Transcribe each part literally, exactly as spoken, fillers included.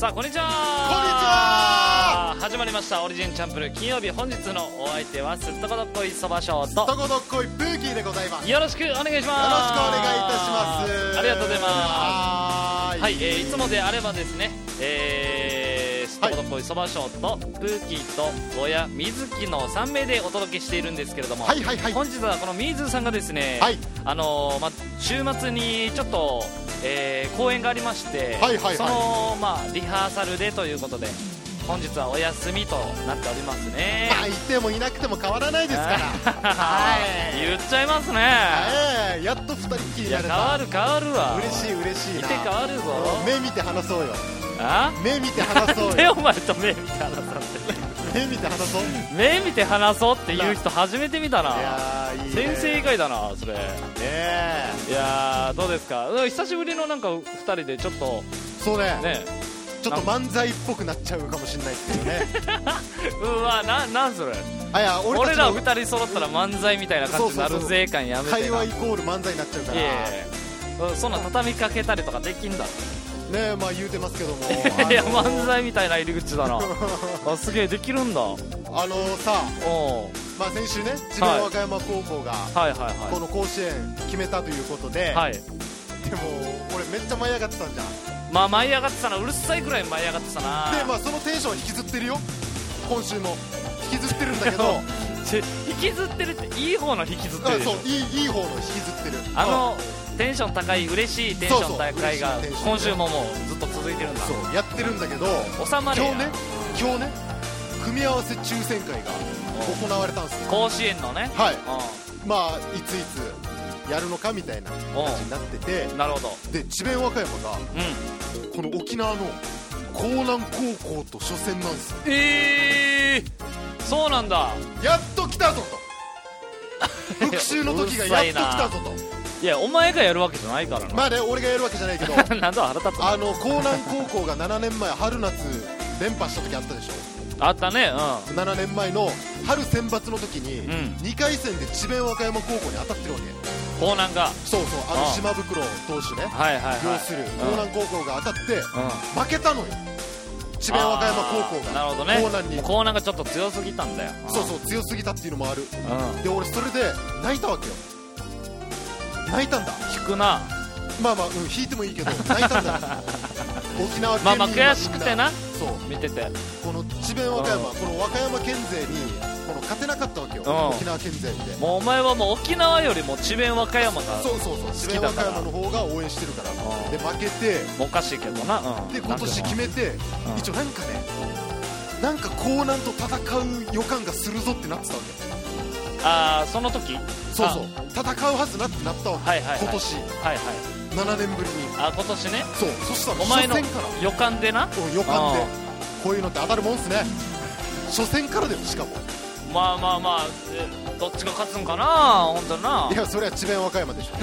さんこんにちは。 こんにちは。 始まりましたオリジンチャンプル金曜日。本日のお相手はすっとこどっこいそばショーととこどっこいプーキーでございます。 よろしくお願いします。よろしくお願いいたします。 ありがとうございます。 はーい、 はい、えー、いつもであればですね、えー、すっとこどっこいそばショーとプーキーとゴヤ水木のさん名でお届けしているんですけれども、 はいはいはい、 本日はこの水さんがですね、 はい、 あのーま、週末にちょっと、えー、公演がありまして、 はいはいはい、 その、まあ、リハーサルでということで本日はお休みとなっておりますね。 まあいてもいなくても変わらないですからはい、 言っちゃいますね、 えー、やっと二人っきりになれた。 いや変わる変わるわ。 嬉しい嬉しいな。 見て変わるぞ。 目見て話そうよ。 あ目見て話そうよ。 でお前と目見て話そうって目見て話そう目見て話そうって言う人初めて見たな。 いやーいいね、 先生以外だなそれ。ねえいやーどうですか。久しぶりのなんかふたりでちょっとそうねねちょっと漫才っぽくなっちゃうかもしれないですけどねうわな、なんそれ。 あいや 俺, 俺らふたり揃ったら漫才みたいな感じになるぜ感やめてな。 会話イコール漫才になっちゃうから。 いやいやそんな畳みかけたりとかできんだろねえまあ言うてますけどもいや漫才みたいな入り口だなあすげえできるんだ。 あのさおまあ先週ね智弁和歌山高校がはいはいはいこの甲子園決めたということで、 はい、 でも俺めっちゃ舞い上がってたんじゃん。 まあ舞い上がってたな。うるさいくらい舞い上がってたな。 でまあそのテンション引きずってるよ今週も引きずってるんだけど引きずってるっていい方の引きずってるでしょ。 そういいいい方の引きずってるあのテンション高い嬉しいテンション高いがそうそう今週ももうずっと続いてるんだ。 そうやってるんだけど収まれや今日ね今日ね組み合わせ抽選会が行われたんですよ。 甲子園のね。 はいまあいついつやるのかみたいな感じになってて、 なるほど。 で智弁和歌山が、 うん、 この沖縄の興南高校と初戦なんですよ。 えー、そうなんだ。 やっと来たぞと復習の時がやっと来たぞといやお前がやるわけじゃないからな。 まあね俺がやるわけじゃないけどなんだ腹立つな。 あの興南高校がななねんまえ春夏連覇した時あったでしょ。 あったね。うんななねんまえの春選抜の時に、 うん、 にかい戦で智弁和歌山高校に当たってるわけ。 興南がそうそうあの島袋投手ね、 はいはいはい、 要する興南高校が当たって、 うん、 負けたのよ智弁和歌山高校が。 なるほどね。 興南に興南がちょっと強すぎたんだよ。 そうそう強すぎたっていうのもある、 うん、 で俺それで泣いたわけよ。泣いたんだ。 引くな。 まあまあ、うん、引いてもいいけど泣いたんだ沖縄県民まあまあ悔しくてな。 そう見ててこの智弁和歌山、この和歌山県勢にこの勝てなかったわけよ、沖縄県勢で。 もうお前はもう沖縄よりも智弁和歌山がそうそうそう智弁和歌山の方が応援してるから。で負けておかしいけどな、うん、 で今年決めて、うん、一応なんかねなんか興南と戦う予感がするぞってなってたわけ。 ああその時そうそう戦うはずなってなったわけ、はいはいはい、今年、はいはい、ななねんぶりに。 あ今年ね。 そうそしたらお前の予感でな。 予感でこういうのって当たるもんすね。初戦からでもしかもまあまあまあどっちが勝つんかな本当にな。 いやそれは智弁和歌山でし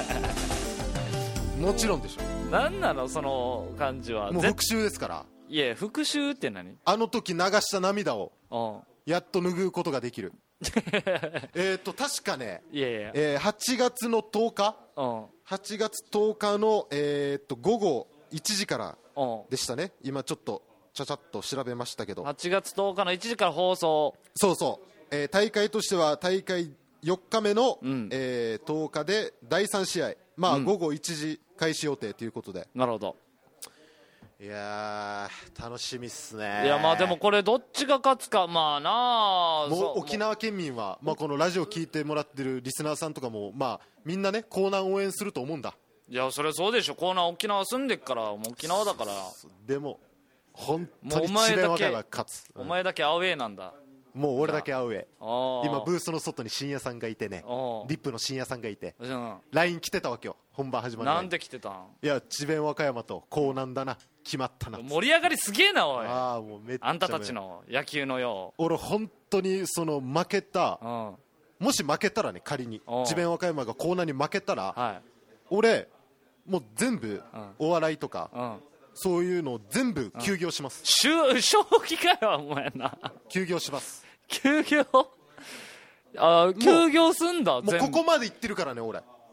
ょもちろんでしょ。 なんなのその感じは。 もう復讐ですから。 いや復讐って何。あの時流した涙をやっと拭うことができるえっと確かねいやいや、 えー、はちがつのとおか、うん、はちがつとおかの、えー、っと午後いちじからでしたね。今ちょっとちゃちゃっと調べましたけどはちがつとおかのいちじから放送。 そうそう、えー、大会としては大会よっかめの、うんえー、とおかでだいさん試合、まあ、うん、午後いちじ開始予定ということで。 なるほど。 いやー楽しみっすね。 いやまあでもこれどっちが勝つかまあなあ。 もう沖縄県民は、まあ、このラジオ聞いてもらってるリスナーさんとかも、まあ、みんなね興南応援すると思うんだ。 いやそれそうでしょ。興南沖縄住んでっからもう沖縄だから。 でも本当に智弁和歌山が勝つ。 お前だけアウェーなんだ。 もう俺だけアウェー。今ブースの外に深夜さんがいてね、リップの深夜さんがいて、うん、ライン 来てたわけよ本番始まる前に。 なんで来てたん。 いや智弁和歌山と興南だな決まったな。 盛り上がりすげえなおい。 あもうめっちゃあんたたちの野球のよう。 俺本当にその負けた、うん、もし負けたらね仮に智弁和歌山が興南に負けたら、はい、俺もう全部、うん、お笑いとか、うんそういうのを全部休業します。 正気かよお前な。 休業します。 休業。あ休業すんだ。 もうここまで行ってるからね俺。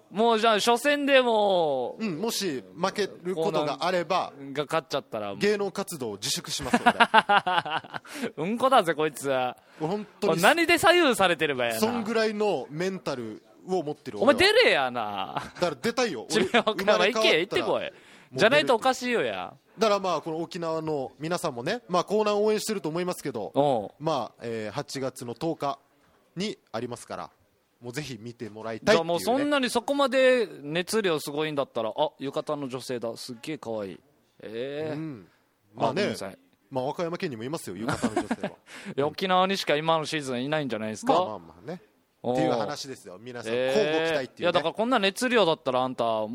もうじゃあ初戦でもう、うん、もし負けることがあればが勝っちゃったら芸能活動を自粛します俺うんこだぜこいつは。 本当に何で左右されてればやな。 そんぐらいのメンタルを持ってる。 お前出れやな。 だから出たいよ。 ちびおかま行け行ってこい。じゃないとおかしいよや。 だからまあこの沖縄の皆さんもね、まあコーナー応援してると思いますけど、まあ、えー、はちがつのとおかにありますから、もうぜひ見てもらいたいっていう、ね、 じゃあもうそんなにそこまで熱量すごいんだったら、あ、浴衣の女性だ、すっげえ可愛い。ええーうん、 まあね、まあ和歌山県にもいますよ、浴衣の女性は。 いや沖縄にしか今のシーズンいないんじゃないですか。 まあまあまあね。っていう話ですよ。皆さん、交互期待っていう、ね、 いやだからこんな熱量だったらあんた、うん、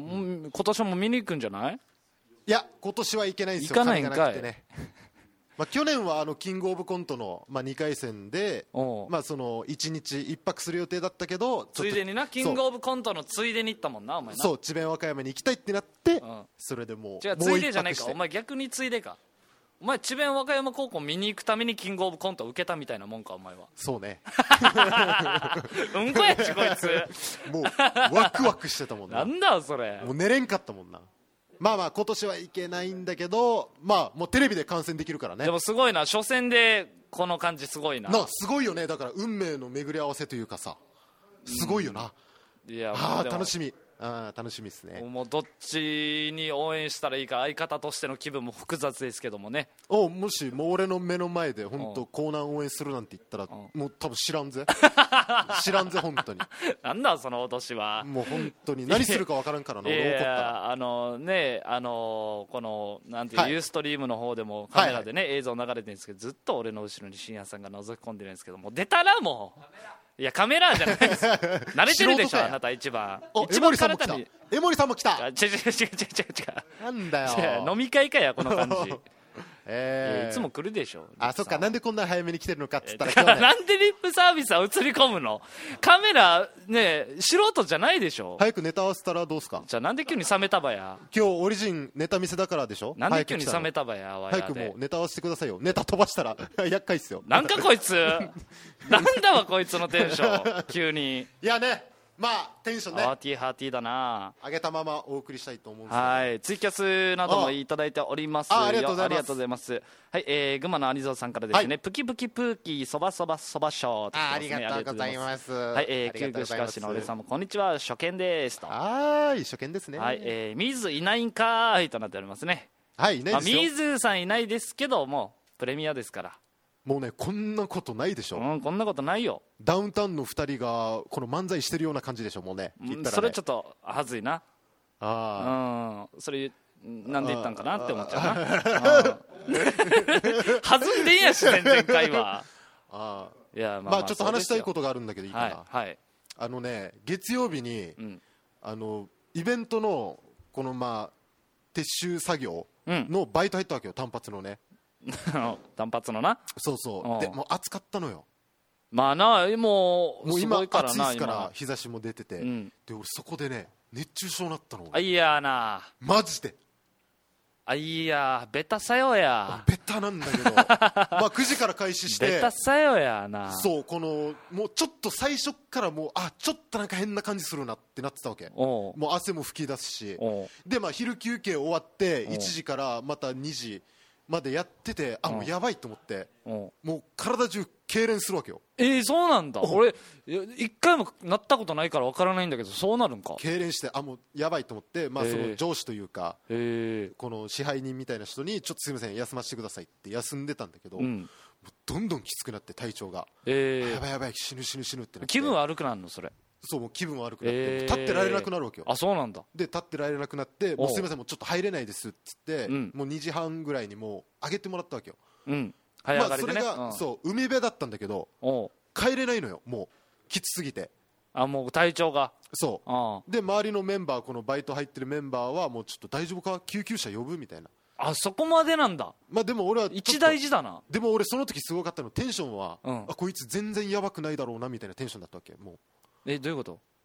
今年も見に行くんじゃない？ いや今年はいけないんですよ。 行かないんかい。 ね、まあ去年はあのキングオブコントのまあにかい戦で、まあそのいちにちいっぱくする予定だったけど、 ついでにな、キングオブコントのついでに行ったもんな、お前な。 そう、智弁和歌山に行きたいってなって、うん、それでもう違う、ついでじゃないか、お前逆についでか。お前智弁和歌山高校見に行くためにキングオブコントを受けたみたいなもんか、お前は。 そうね。 うんこやしこいつ。 もうワクワクしてたもんな。 なんだそれ。 もう寝れんかったもんな。まあまあ今年はいけないんだけど、まあもうテレビで観戦できるからね。 でもすごいな、初戦でこの感じすごいな。 な、すごいよね。だから運命の巡り合わせというかさ、すごいよな。 うん、いや、 ああ楽しみ。あ楽しみですね。 もうどっちに応援したらいいか、相方としての気分も複雑ですけどもね。 おもしもう俺の目の前で本当コーナー応援するなんて言ったらもう多分知らんぜ。知らんぜ本当に。 なんだその脅しは。 もう本当に何するか分からんからな。俺怒ったらあのね、あのこのなんていう、はい、ユーストリームの方でもカメラでね、はいはい、映像流れてるんですけど、ずっと俺の後ろに深夜さんが覗き込んでるんですけども、出たらもう。いやカメラじゃないです。慣れてるでしょあなた一番。 一番体に。江森さんも来た。 違う違う違う違う違う。 なんだよ。 飲み会かやこの感じ。 えー、 いつも来るでしょ。 あ、そっか。なんでこんな早めに来てるのかっつったら、 えー、ね、なんでリップサービスは映り込むの。カメラね、素人じゃないでしょ。 早くネタ合わせたらどうすか。 じゃあなんで急に冷めたばや。 今日オリジンネタ見せだからでしょ。 なんで急に冷めたばや。 早くもうネタ合わせてくださいよ。ネタ飛ばしたら厄介っすよ。 なんかこいつなんだわこいつのテンション急に。 いやね、まあテンションね、 ハーティーハーティーだな。 上げたままお送りしたいと思うんですけど、 はい、ツイキャスなどもいただいております。 あありがとうございます。 はい、えー、群馬のアニゾーさんからですね、はい、プキプキプーキーそばそばそばショー、 ね、あ, ありがとうございます。 はい、えー、キューグシカシの俺さんもこんにちは、初見ですと。 はい、初見ですね。 はい、えー、水いないんかーいとなっておりますね。 はい、いないですよ。 まあ、水さんいないですけどもプレミアですから。 もうね、こんなことないでしょ。 うん、こんなことないよ。 ダウンタウンのふたりがこの漫才してるような感じでしょ。もうね、 うん、それちょっとはずいな。 あ、 うん、それなんで言ったんかなって思っちゃうな。弾んでんやし全然会話。 あいや、まあ、 まあちょっと話したいことがあるんだけどいいかな。 はい、はい、 あのね、月曜日に、うん、あのイベントのこのまあ撤収作業のバイト入ったわけよ、単発のね。 単発のな。 そうそう。でもう暑かったのよ。 まあな、もうもう今暑いですから日差しも出てて、うん、で俺そこでね熱中症になったの。 あいやな、 マジで。 あいやベタさよや。 ベタなんだけどまあくじから開始してベタさよやな。 そう、このもうちょっと最初からもうあちょっとなんか変な感じするなってなってたわけ。もう汗も吹き出すし、でまあ昼休憩終わっていちじからまたにじまでやってて、あもうやばいと思って、もう体中痙攣するわけよ。 えー、そうなんだ。俺一回もなったことないから分からないんだけど、そうなるんか。 痙攣してあもうやばいと思って、まあ、その上司というか、 えー、 この支配人みたいな人にちょっとすいません休ませてくださいって休んでたんだけど、うん、もうどんどんきつくなって体調が、えー、やばいやばい死ぬ死ぬ死ぬってなって。 気分悪くなるのそれ。 そうもう気分悪くなって、えー、立ってられなくなるわけよ。 あそうなんだ。 で立ってられなくなってもうすいませんもうちょっと入れないですっつって、うん、もうにじはんぐらいにもう上げてもらったわけよ。 うんまあ、それが、うん、そう海辺だったんだけど帰れないのよ、もうきつすぎて。 あもう体調が。 そうで周りのメンバー、このバイト入ってるメンバーはもうちょっと大丈夫か救急車呼ぶみたいな。 あそこまでなんだ。 まあでも俺は一大事だな。 でも俺その時すごかったのテンションは、うん、あこいつ全然やばくないだろうなみたいなテンションだったわけ。もうえどういうこと。 あいや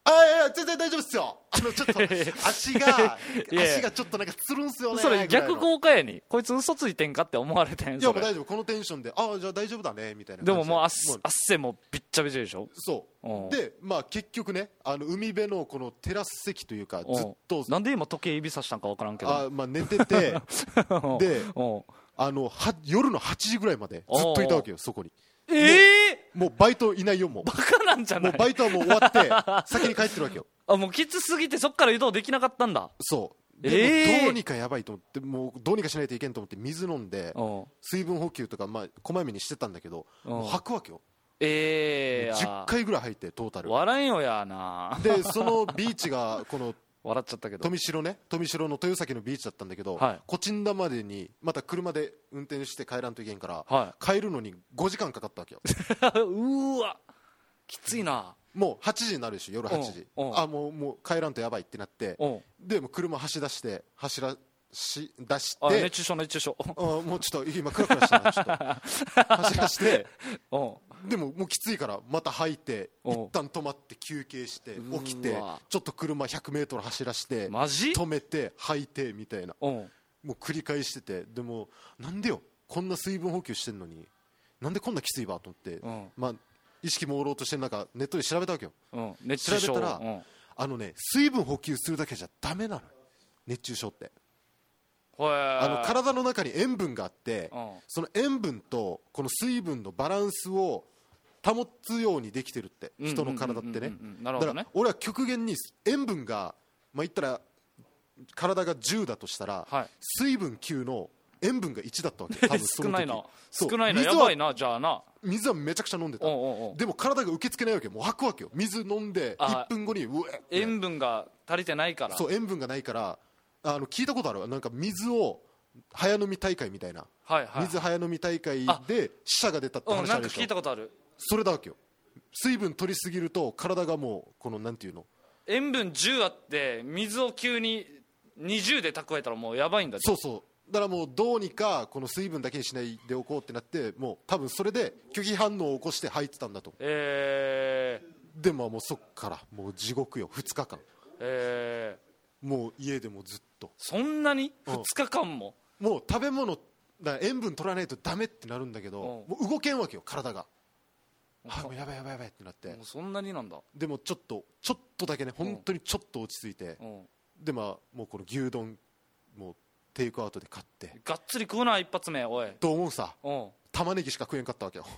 や全然大丈夫っすよ、あのちょっと足が足がちょっとなんかつるんすよね。 それ逆効果やに、こいつ嘘ついてんかって思われてん。 いやもう大丈夫、このテンションで、ああじゃあ大丈夫だねみたいな感じで。 でももう汗もびっちゃびちゃでしょ。 そうで、まあ結局ね、あの海辺のこのテラス席というか、ずっとなんで今時計指さしたんか分からんけど、 あ、まあ、寝ててであのは夜のはちじぐらいまでずっといたわけよ、そこに。 ええー、もうバイトいないよ、もうバカなんじゃない。 もうバイトはもう終わって先に帰ってるわけよ。 あ、もうきつすぎてそっから移動できなかったんだ。 そうで、えー、どうにかやばいと思って、もうどうにかしないといけんと思って水飲んで水分補給とか、まあ、こまめにしてたんだけど、もう吐くわけよ。 えー、 じゅっかいぐらい吐いてトータル。 笑えんよやな。 でそのビーチがこの笑っちゃったけど、 富城ね、富城の豊崎のビーチだったんだけど、 はい、 コチンダまでにまた車で運転して帰らんといけんから、はい、帰るのにごじかんかかったわけよ。 うわきついな。 もうはちじになるでしょ、夜はちじ。あ、もうもう帰らんとやばいってなって、でも車走り出して走らし出して、 熱中症熱中症あ、もうちょっと今クラクラしたな、ちょっと走らしてでももうきついからまた吐いて、一旦止まって休憩して起きて、ちょっと車ひゃくメートル走らして止めて吐いてみたいな、もう繰り返してて、でもなんでよ、こんな水分補給してんのになんでこんなきついわと思って、まあ意識朦朧としてる中ネットで調べたわけよ。調べたら、あのね、水分補給するだけじゃダメなの、熱中症って。あの体の中に塩分があって、うん、その塩分とこの水分のバランスを保つようにできてるって、人の体ってね。だから俺は極限に塩分が、まあ、言ったら体がじゅうだとしたら、はい、水分きゅうの塩分がいちだったわけ。多分その時少ないな少ないな、やばいな。じゃあな、 水はめちゃくちゃ飲んでた。おうおうおう、でも体が受け付けないわけよ。もう吐くわけよ。水飲んでいっぷんごにうえ塩分が足りてないから。 そう、塩分がないから。あの聞いたことある、なんか水を早飲み大会みたいな、はいはい、水早飲み大会で死者が出たって話あるでしょ。 うん、なんか聞いたことある。 それだわけよ。水分取りすぎると体がもうこのなんていうの、 塩分じゅうあって水を急ににじゅうで蓄えたらもうやばいんだ。 そうそう、だからもうどうにかこの水分だけにしないでおこうってなって、もう多分それで拒否反応を起こして吐いてたんだと。えー、でももうそっからもう地獄よ、ふつかかん。えーもう家でもずっと。 そんなにふつかかんも、 うん、もう食べ物だ塩分取らないとダメってなるんだけど、もう動けんわけよ体が。あ、もうやばいやばいやばいってなって。もうそんなになんだ。 でもちょっとちょっとだけね、本当にちょっと落ち着いて、でまあもうこの牛丼もうテイクアウトで買って。 がっつり食うな一発目。おいと思うさ、玉ねぎしか食えんかったわけよ。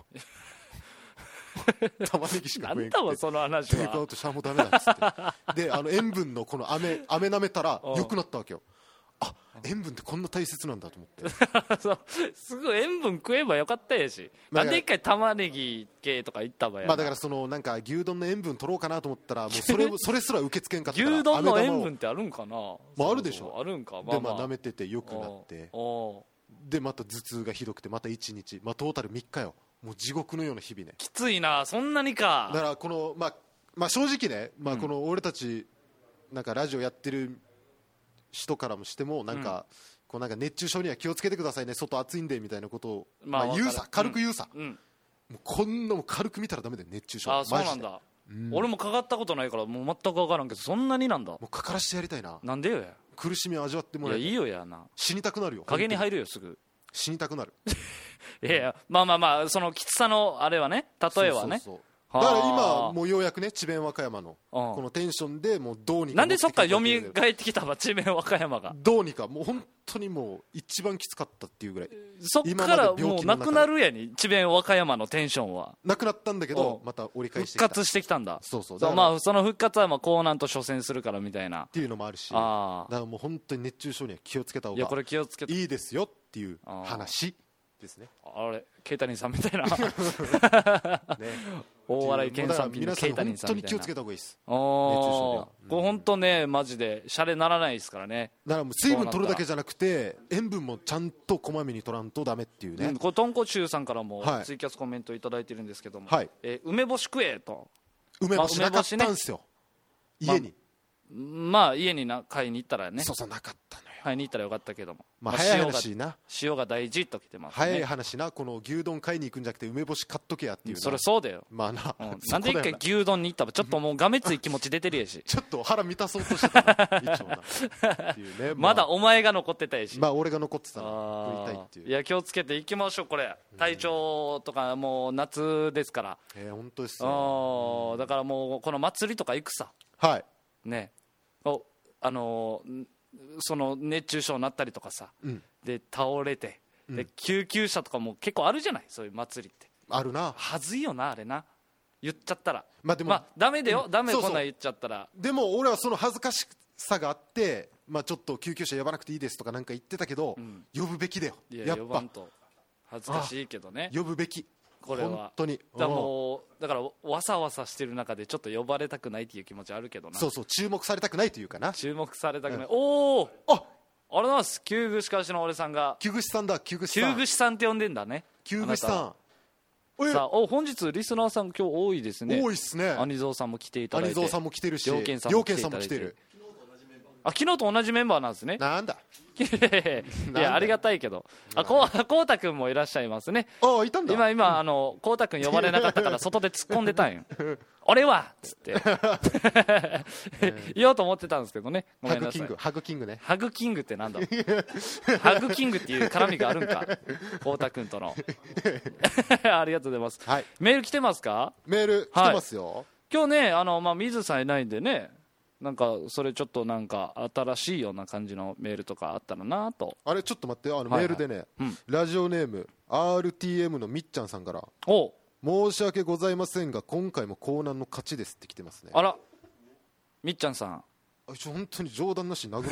玉ねぎしか食えんかって、 その話はテイクアウトしたらもうダメだっつってで、あの塩分のこの飴飴舐めたら良くなったわけよ。あ、塩分ってこんな大切なんだと思ってそう、すぐ塩分食えばよかったやし、なんで一回玉ねぎ系とかいったばや。 まあだからそのなんか牛丼の塩分取ろうかなと思ったら、もうそれそれすら受け付けんかったから。 牛丼の塩分ってあるんかな。 まああるでしょ。 あるんか。 でまあ舐めてて良くなって、でまた頭痛がひどくてまたいちにち、まあトータルみっかよ。もう地獄のような日々ね。 きついな、そんなにか。 だからこの、まあ、まあ正直ね、まあ、この俺たちなんかラジオやってる人からもしてもなんか、うん、こうなんか熱中症には気をつけてくださいね、外暑いんでみたいなことを、まあ、言うさ、軽く言うさ、うんうん、もうこんなも軽く見たらダメだよ、熱中症。 あ、そうなんだ、うん、俺もかかったことないからもう全く分からんけど、そんなになんだ。もうかからしてやりたいな。 なんでよや。 苦しみを味わってもらえ。 いやいいよやな。 死にたくなるよ。 影に入るよすぐ。 死にたくなる。 いやいや、まあまあまあ、そのきつさのあれはね、例えはね。そうそうそう、 だから今もうようやくね、智弁和歌山のこのテンションでもうどうにか。 なんでそっから蘇ってきたわ、智弁和歌山が。 どうにかもう本当にもう一番きつかったっていうぐらい。 そっからもうなくなるやに、智弁和歌山のテンションはなくなったんだけど、また折り返してきた、 復活してきたんだ。 そうそう、 そう、まあその復活はまあ高難と初戦するからみたいなっていうのもあるし、あ、だからもう本当に熱中症には気をつけた方がいや、これ気をつけいいですよっていう話ですね。 あれ、ケイタニンさんみたいな、ね、大笑い検査機のケイタニンさんみたいな。本当に気をつけた方がいいです、熱中症では。これ本当ね、マジでシャレならないですからね。 だからもう水分取るだけじゃなくて塩分もちゃんとこまめに取らんとダメっていうね、うん、 これ豚骨臭さんからもツイキャスコメントいただいてるんですけども、はい、えー、梅干し食えと。 梅干しなかったんですよ、まあ、家に、 まあ、まあ、家にな買いに行ったらね、 そうそうなかったのよ。 買いに行ったらよかったけども、 まあ、早い話な、 塩が大事ときてますね。 早い話な、この牛丼買いに行くんじゃなくて梅干し買っとけやっていうな。 それそうだよ、 まあな、 うん、なんで一回牛丼に行ったらちょっともうがめつい気持ち出てるやしちょっと腹満たそうとしてたな一応なっていうね、 まあ、まだお前が残ってたやし、 まあ俺が残ってたの食いたいっていう。 いや気をつけていきましょう。これ体調とかもう夏ですから、 えー、本当ですよ。 だからもうこの祭りとか行くさ、 はいね、おあのその熱中症になったりとかさ、うん、で倒れて、うん、で救急車とかも結構あるじゃない、そういう祭りってあるな。 はずいよなあれな、言っちゃったら。 まあでも、 まあ、ダメだよ、うん、ダメ、 そうそう、 こんなん言っちゃったら。 でも俺はその恥ずかしさがあって、まあ、ちょっと救急車呼ばなくていいですとかなんか言ってたけど、うん、呼ぶべきだよ。 いややっぱ呼ばんと恥ずかしいけどね、 呼ぶべき、 これは本当に。 だからもうだからわさわさしてる中でちょっと呼ばれたくないっていう気持ちあるけどな。 そうそう、注目されたくないというかな。 注目されたくない、うん、おお、ああれなんです、旧具師かしの俺さんが、 旧具師さんだ、旧具師さん、 旧具師さんって呼んでんだね、 旧具師さん。 さあ、お本日リスナーさん今日多いですね。 多いっすね。 アニゾーさんも来ていただいて、 アニゾーさんも来てるし、 両健さんも来てる。あ、昨日と同じメンバーなんですね。 なんだいやありがたいけど、あこうこうたくんもいらっしゃいますね。 あいたんだ。 今今あのこうたくん呼ばれなかったから外で突っ込んでたんよ俺はっつって言おうと思ってたんですけどね。ごめんなさい。 ハグキングね。 ハグキングってなんだハグキングっていう絡みがあるんか、こうたくんとのありがとうございます、はい、メール来てますか。 メール来てますよ、はい、 今日ねあの、まあ、水さんいないんでね、なんかそれちょっとなんか新しいような感じのメールとかあったらなと。 あれちょっと待って、あのメールでね、はいはい、うん、ラジオネーム アールティーエム のみっちゃんさんから、お申し訳ございませんが今回も江南の勝ちですって来てますね。 あらみっちゃんさん、 あちょ本当に冗談なし殴ろう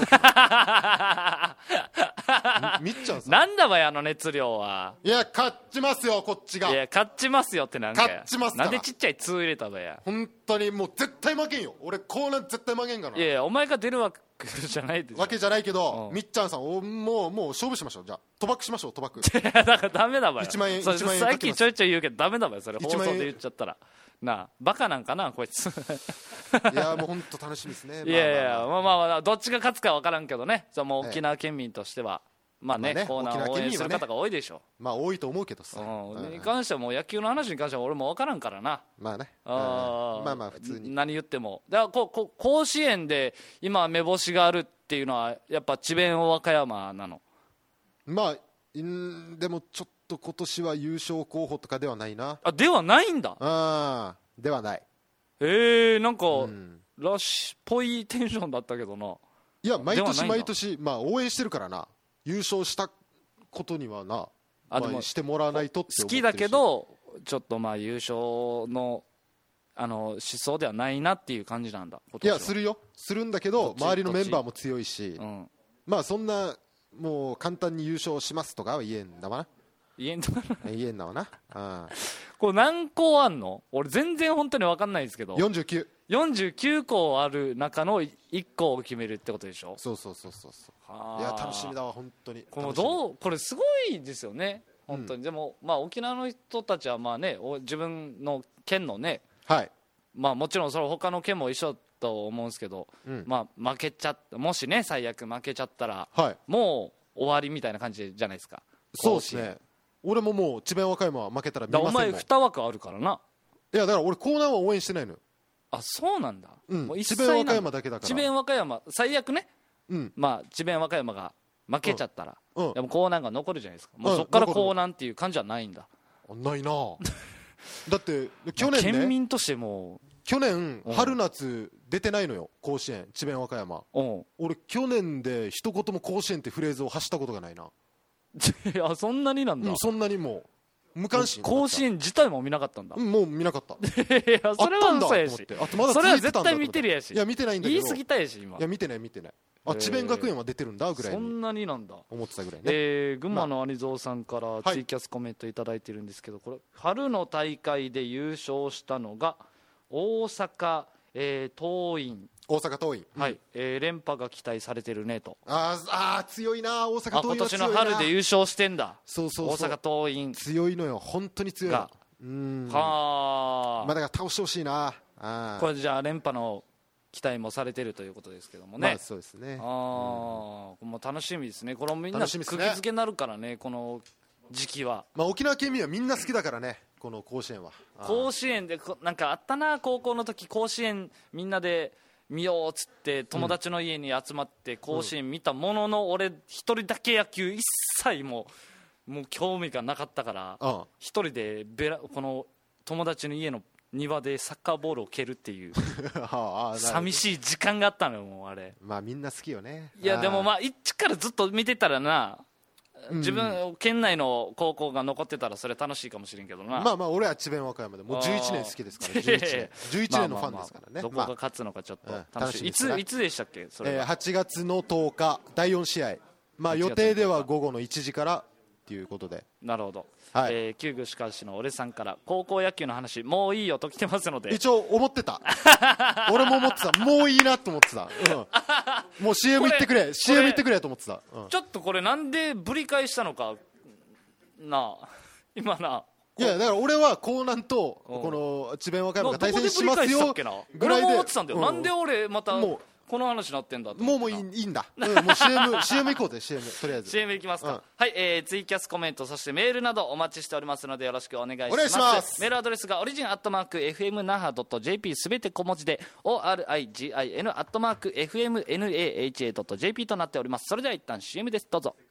みっちゃんさんなんだわよあの熱量は。 いや勝ちますよこっちが。 いや勝ちますよってなんか勝ちますから。 なんでちっちゃいツー入れたわや。 本当にもう絶対負けんよ俺、江南絶対負けんから。 いやいやお前が出るわけじゃないでしょ。 わけじゃないけど、みっちゃんさんおもうもう勝負しましょう。じゃあ賭博しましょう、賭博。 いやだからダメだわよ。いちまんえんいちまんえんかけます。 最近ちょいちょい言うけどダメだわよそれ、放送で言っちゃったらなあ、バカなんかなこいついやもう本当楽しみですね。 いやいやまあまあまあどっちが勝つか分からんけどね、そもう沖縄県民としては、まあね、コーナーを応援する方が多いでしょう。 まあ多いと思うけどさ、 うん、に関してはもう野球の話に関しては俺も分からんからな。 まあね、 あまあまあ普通に何言ってもだからここ甲子園で今目星があるっていうのはやっぱ智弁和歌山なの。 まあんでもちょっと今年は優勝候補とかではないな。 あではないんだ。 あではない。 えー、なんか、うん、ラッシュっぽいテンションだったけどな。 いや毎年毎年まあ応援してるからな。優勝したことにはな、あ、まあ、してもらわないとって思ってるし。 好きだけどちょっとまあ優勝のあの思想ではないなっていう感じなんだ。 いやするよ、するんだけど周りのメンバーも強いし、うん、まあそんなもう簡単に優勝しますとかは言えんだわな。 言えんだわな言えんだわな。あこれ何個あんの？俺全然本当に分かんないですけど。 よんじゅうきゅう。 よんじゅうきゅうこある中のいっこを決めるってことでしょ。 そうそうそうそうそう。いや楽しみだわ本当に。 このどうこれすごいですよね本当に、うん、でもまあ沖縄の人たちはまあね自分の県のね、 はい、 まあもちろんそれ他の県も一緒と思うんですけど、うん、まあ負けちゃったもしね最悪負けちゃったら、はい、もう終わりみたいな感じじゃないですか。 そうですね。俺ももう智弁和歌山は負けたら見ませんもん。 お前に枠あるからな。 いやだから俺江南は応援してないのよ。 あそうなんだ。 智弁和歌山だけだから。 智弁和歌山最悪ね、うん、まあ智弁和歌山が負けちゃったら、うん、でも江南が残るじゃないですか。もうそっから江南っていう感じはないんだ。 ないなだって去年ね県民としても去年春夏出てないのよ甲子園智弁和歌山。俺去年で一言も甲子園ってフレーズを発したことがないな。 いやそんなになんだ、 うん、そんなにもう無関心。 甲子園自体も見なかったんだ。 もう見なかった。 いやそれは嘘やし、あとまだそれは絶対見てるやし。 いや見てないんだけど言い過ぎたやし今。 いや見てない見てない。あ智弁学園は出てるんだぐらいにそんなになんだ思ってたぐらいね。 えー、群馬のアニゾーさんからツイキャスコメントいただいてるんですけど、これ春の大会で優勝したのが大阪、えー、桐蔭。 大阪桐蔭、 はい、えー、連覇が期待されてるねと。 ああ強いな大阪桐蔭は強いな。 今年の春で優勝してんだ。 そうそうそう大阪桐蔭強いのよ本当に強いの。うんはあ、まあだから倒してほしいな。あこれじゃあ連覇の期待もされてるということですけどもね、 まあ、そうですね。 あ、うん、もう楽しみですね。このみんな釘付けになるからね、この時期は。 まあ、沖縄県民はみんな好きだからね、この甲子園は。 甲子園でなんかあったな、高校の時甲子園みんなで見ようっつって友達の家に集まって甲子園見たものの、俺一人だけ野球一切もうもう興味がなかったから、一人でベラこの友達の家の庭でサッカーボールを蹴るっていう寂しい時間があったのよ、もうあれ。 まあみんな好きよね。 いやでもまあ一からずっと見てたらな、自分県内の高校が残ってたらそれ楽しいかもしれんけどな。 まあまあ俺は智弁和歌山でもうじゅういちねん好きですから、じゅういちねんじゅういちねんのファンですからね。 どこが勝つのかちょっと楽しい。いついつでしたっけそれは。 えー、はちがつのとおかだいよん試合、まあ予定では午後のいちじからということで。 なるほど。 はい、 えー、旧具歯科士の俺さんから高校野球の話もういいよと来てますので、 一応思ってた俺も思ってた、もういいなと思ってた、うん、もう シーエム 行ってくれ シーエム 行ってくれと思ってた、うん、 ちょっとこれなんでぶり返したのかな今な。 いやだから俺は江南とこの智弁和歌山が対戦しますよぐらいで、 俺も思ってたんだよ、うん、なんで俺またこの話になってんだともうもういいいいんだ、うん、もう シーエム シーエム 行こうぜ シーエム とりあえずシーエム 行きますか、うん、はい、えー、ツイキャスコメントそしてメールなどお待ちしておりますのでよろしくお願いします。 お願いします。 メールアドレスがオリジンアットマーク エフエムナハドットジェーピー すべて小文字で オーアールアイジーアイエヌ アットマーク エフエムナハドットジェーピー となっております。それでは一旦 シーエム です、どうぞ。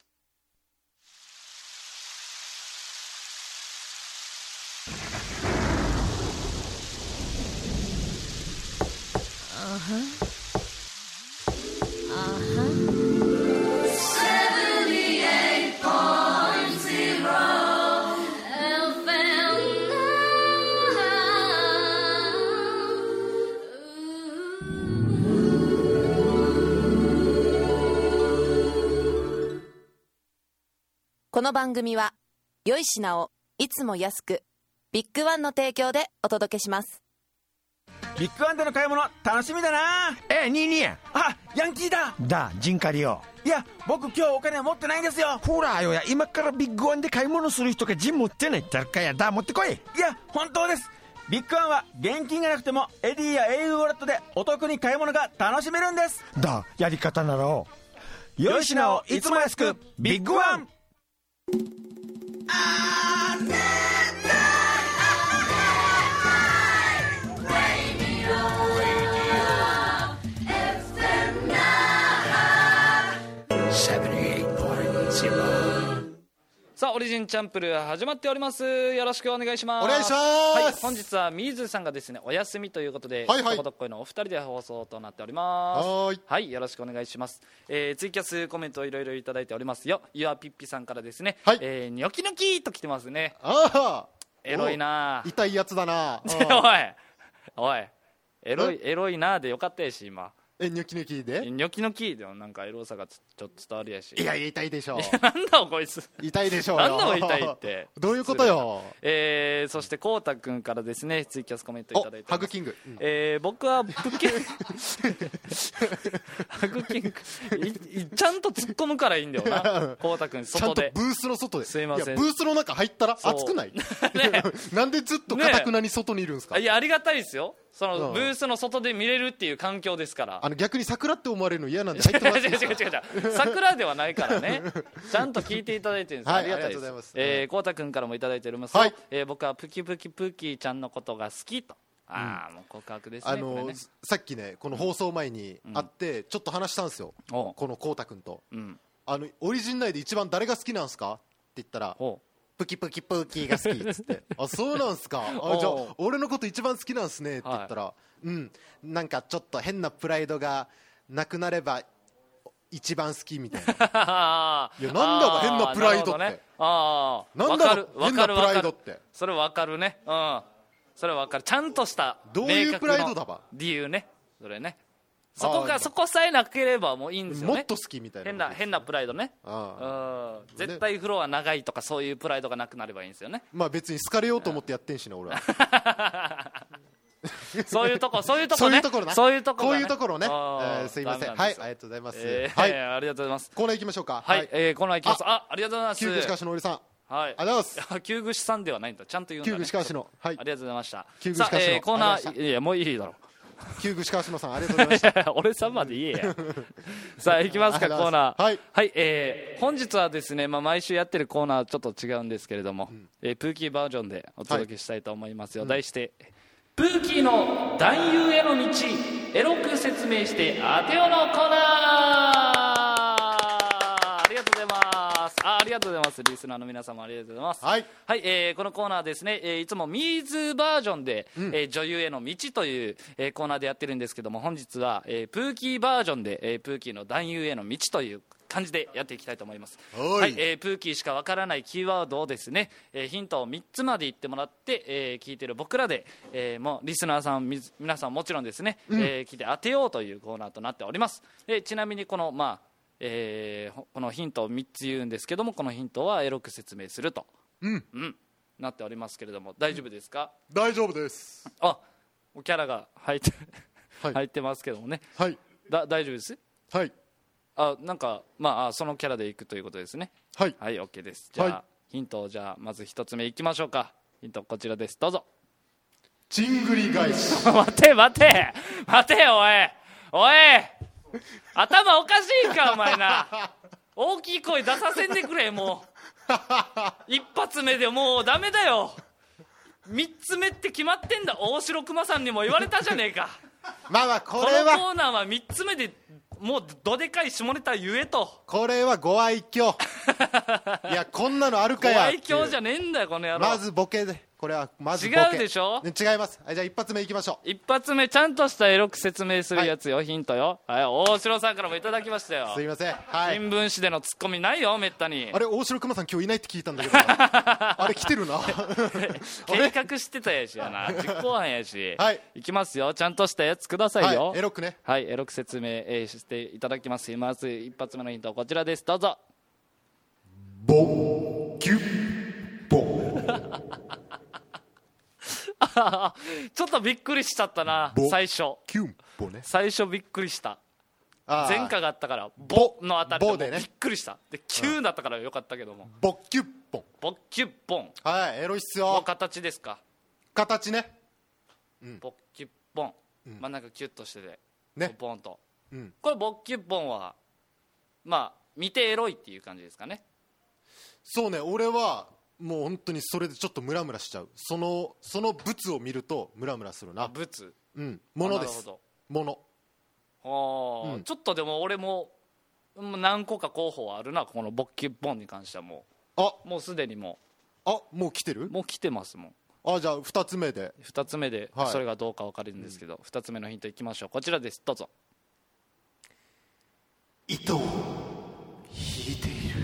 この番組は良い品をいつも安くビッグワンの提供でお届けします。 ビッグワンでの買い物楽しみだな。 え、ニーニー。 あ、ヤンキーだだ、ジンカリよ。 いや、僕今日お金持ってないんですよ。 ほらよや、今からビッグワンで買い物する人がジン持ってないってあるかや。だ、持ってこい。 いや、本当です。ビッグワンは現金がなくてもエディや エーユー ウォレットでお得に買い物が楽しめるんです。 だ、やり方なら良い品をいつも安くビッグワン。あーねさあオリジンチャンプルー始まっております。よろしくお願いします。 お願いします、 はい、本日は水さんがですねお休みということで、 はいはい、 とことっこいのお二人で放送となっております。 はい、 はい、よろしくお願いします。えー、ツイキャスコメントをいろいろいただいておりますよ。ゆあぴっぴさんからですね、はい、えー、ニョキニョキと来てますね。 ああ、 エロいな。 痛いやつだな。 おいおい、エロいエロいなでよかったやし今。 え、ニョキニョキでニョキニョキでもなんかエロさがちょっと伝わるやし。 いや痛いでしょ。 いやなんだこいつ痛いでしょうよ。 なんだも痛いってどういうことよ。 えー、そしてこうたくんからですねツイキャスコメントいただいてハグキング、うん、 えー、僕はプケハグキングいいちゃんと突っ込むからいいんだよなこうたくん外でちゃんとブースの外で。 すいません。 いやブースの中入ったら暑くない、ね、なんでずっとかたくなに外にいるんですか、 ね、いやありがたいですよ。そのブースの外で見れるっていう環境ですから。 あの逆に桜って思われるの嫌なんで入ってもらっていいですか。 違う違う違う違う桜ではないからねちゃんと聞いていただいてるんです、はい、ありがたいです。ありがとうございます。えー、こうたくんからもいただいております、はい、えー、僕はプキプキプキちゃんのことが好きと。ああ、うん、もう告白ですね。 あのーね、さっきねこの放送前に会ってちょっと話したんですよ、うん、このこうたくんと、うん、あのオリジン内で一番誰が好きなんすかって言ったらプキプキプキが好きっつってあ、そうなんすか。あ、じゃあ俺のこと一番好きなんすねって言ったら、はい、うん、なんかちょっと変なプライドがなくなれば一番好きみたいな。いや、なんだか変なプライドって。 ね、ああ、 なんだか変なプライドって。 それ分かるね。うん。それ分かる。ちゃんとしたどういうプライドだば理由ね。それね。そこがそこさえなければもういいんですよね。 もっと好きみたいな。 変な変なプライドね。あ、うん。絶対フロア長いとかそういうプライドがなくなればいいんですよね。 まあ別に好かれようと思ってやってんしな俺は。 そういうとこ、そういうとこね。 そういうところね。こういうところね。えー、すいません。はい、ありがとうございます。 えー、 はい、 ありがとうございます。 コーナー行きましょうか。 はい、はい、えー、コーナー行きます。あ、ありがとうございます。 旧具しかしのおりさん。 はい。ありがとうございます。 旧具しさんではないんだ。ちゃんと言うんだ、ね。 旧具しかしの。はい。 ありがとうございました。 旧具しかしの。 さあ、えー、コーナー、いや、もういいだろう。 旧串川島さんありがとうございました俺さんまで言えやさあ行きますかコーナー。 はい、 はい、えー、本日はですね、まあ、毎週やってるコーナーちょっと違うんですけれども、うん、えー、プーキーバージョンでお届けしたいと思いますよ、はい、題して、うん、プーキーの男優への道エロく説明して当てよのコーナー。ありがとうございます。あ、ありがとうございます。リスナーの皆様ありがとうございます。 はい、 はい、えー、このコーナーですね、えー、いつもミーズバージョンで、うん、えー、女優への道という、えー、コーナーでやってるんですけども、本日は、えー、プーキーバージョンで、えー、プーキーの男優への道という感じでやっていきたいと思います。はい、えー、プーキーしかわからないキーワードをですね、えー、ヒントをみっつまで言ってもらって、えー、聞いてる僕らで、えー、もうリスナーさん皆さんもちろんですね、うん、えー、聞いて当てようというコーナーとなっております。でちなみにこのまあえー、このヒントをみっつ言うんですけども、このヒントはエロく説明すると、 うんうん、なっておりますけれども、大丈夫ですか？ 大丈夫です。 あ、キャラが入って、 はい、 入ってますけどもね、 はい、 だ大丈夫です。 はい、 あ、なんかまあそのキャラでいくということですね。 はい、 はい、 OK です。じゃあ、 はい、 ヒントをじゃあまずひとつめいきましょうか。ヒントこちらです、どうぞ。 チングリ返し待て待て待てよおいおい頭おかしいかお前な。大きい声出させんでくれ。もう一発目でもうダメだよ。三つ目って決まってんだ。大城熊さんにも言われたじゃねえか。 まあまあこれはこのコーナーは三つ目でもうどでかい下ネタ言えと。 これはご愛嬌いやこんなのあるかや。 ご愛嬌じゃねえんだよこの野郎。 まずボケで、これはまずボケ。 違うでしょ。 違います。はい、じゃあ一発目いきましょう。 一発目ちゃんとしたエロく説明するやつよ、はい、ヒントよ。はい、大城さんからもいただきましたよ。 すいません、はい、 新聞紙でのツッコミないよめったに。 あれ大城熊さん今日いないって聞いたんだけどあれ来てるな計画してたやしやな、実行犯やし。 はい、 いきますよ、ちゃんとしたやつくださいよ。 はい、エロくね。 はい、エロく説明、えー、していただきます。まず一発目のヒントこちらです、どうぞ。 ボキュッボちょっとびっくりしちゃったな最初。 キュンボね。 最初びっくりした。前科があったからボのあたりでびっくりした。でキュンだったからよかったけども。 ボキュッボン。 ボキュッボン。 はい、エロいっすよ。 の形ですか。 形ね、 うん、ボキュッボン、うん、真ん中キュッとしててね、 ボンと、 うん、 これボキュッボンはまあ見てエロいっていう感じですかね。 そうね、俺はもう本当にそれでちょっとムラムラしちゃう。そのその物を見るとムラムラするな。 物、 うん、ものです。もの。 あ、うん、ちょっとでも俺も何個か候補はあるな、このボッキュッボンに関しては。もうあもうすでにもうあもう来てる。 もう来てますもん。 あ、じゃあふたつめでふたつめで、はい、それがどうか分かるんですけど、うん、ふたつめのヒントいきましょう。こちらです、どうぞ。 糸を引いている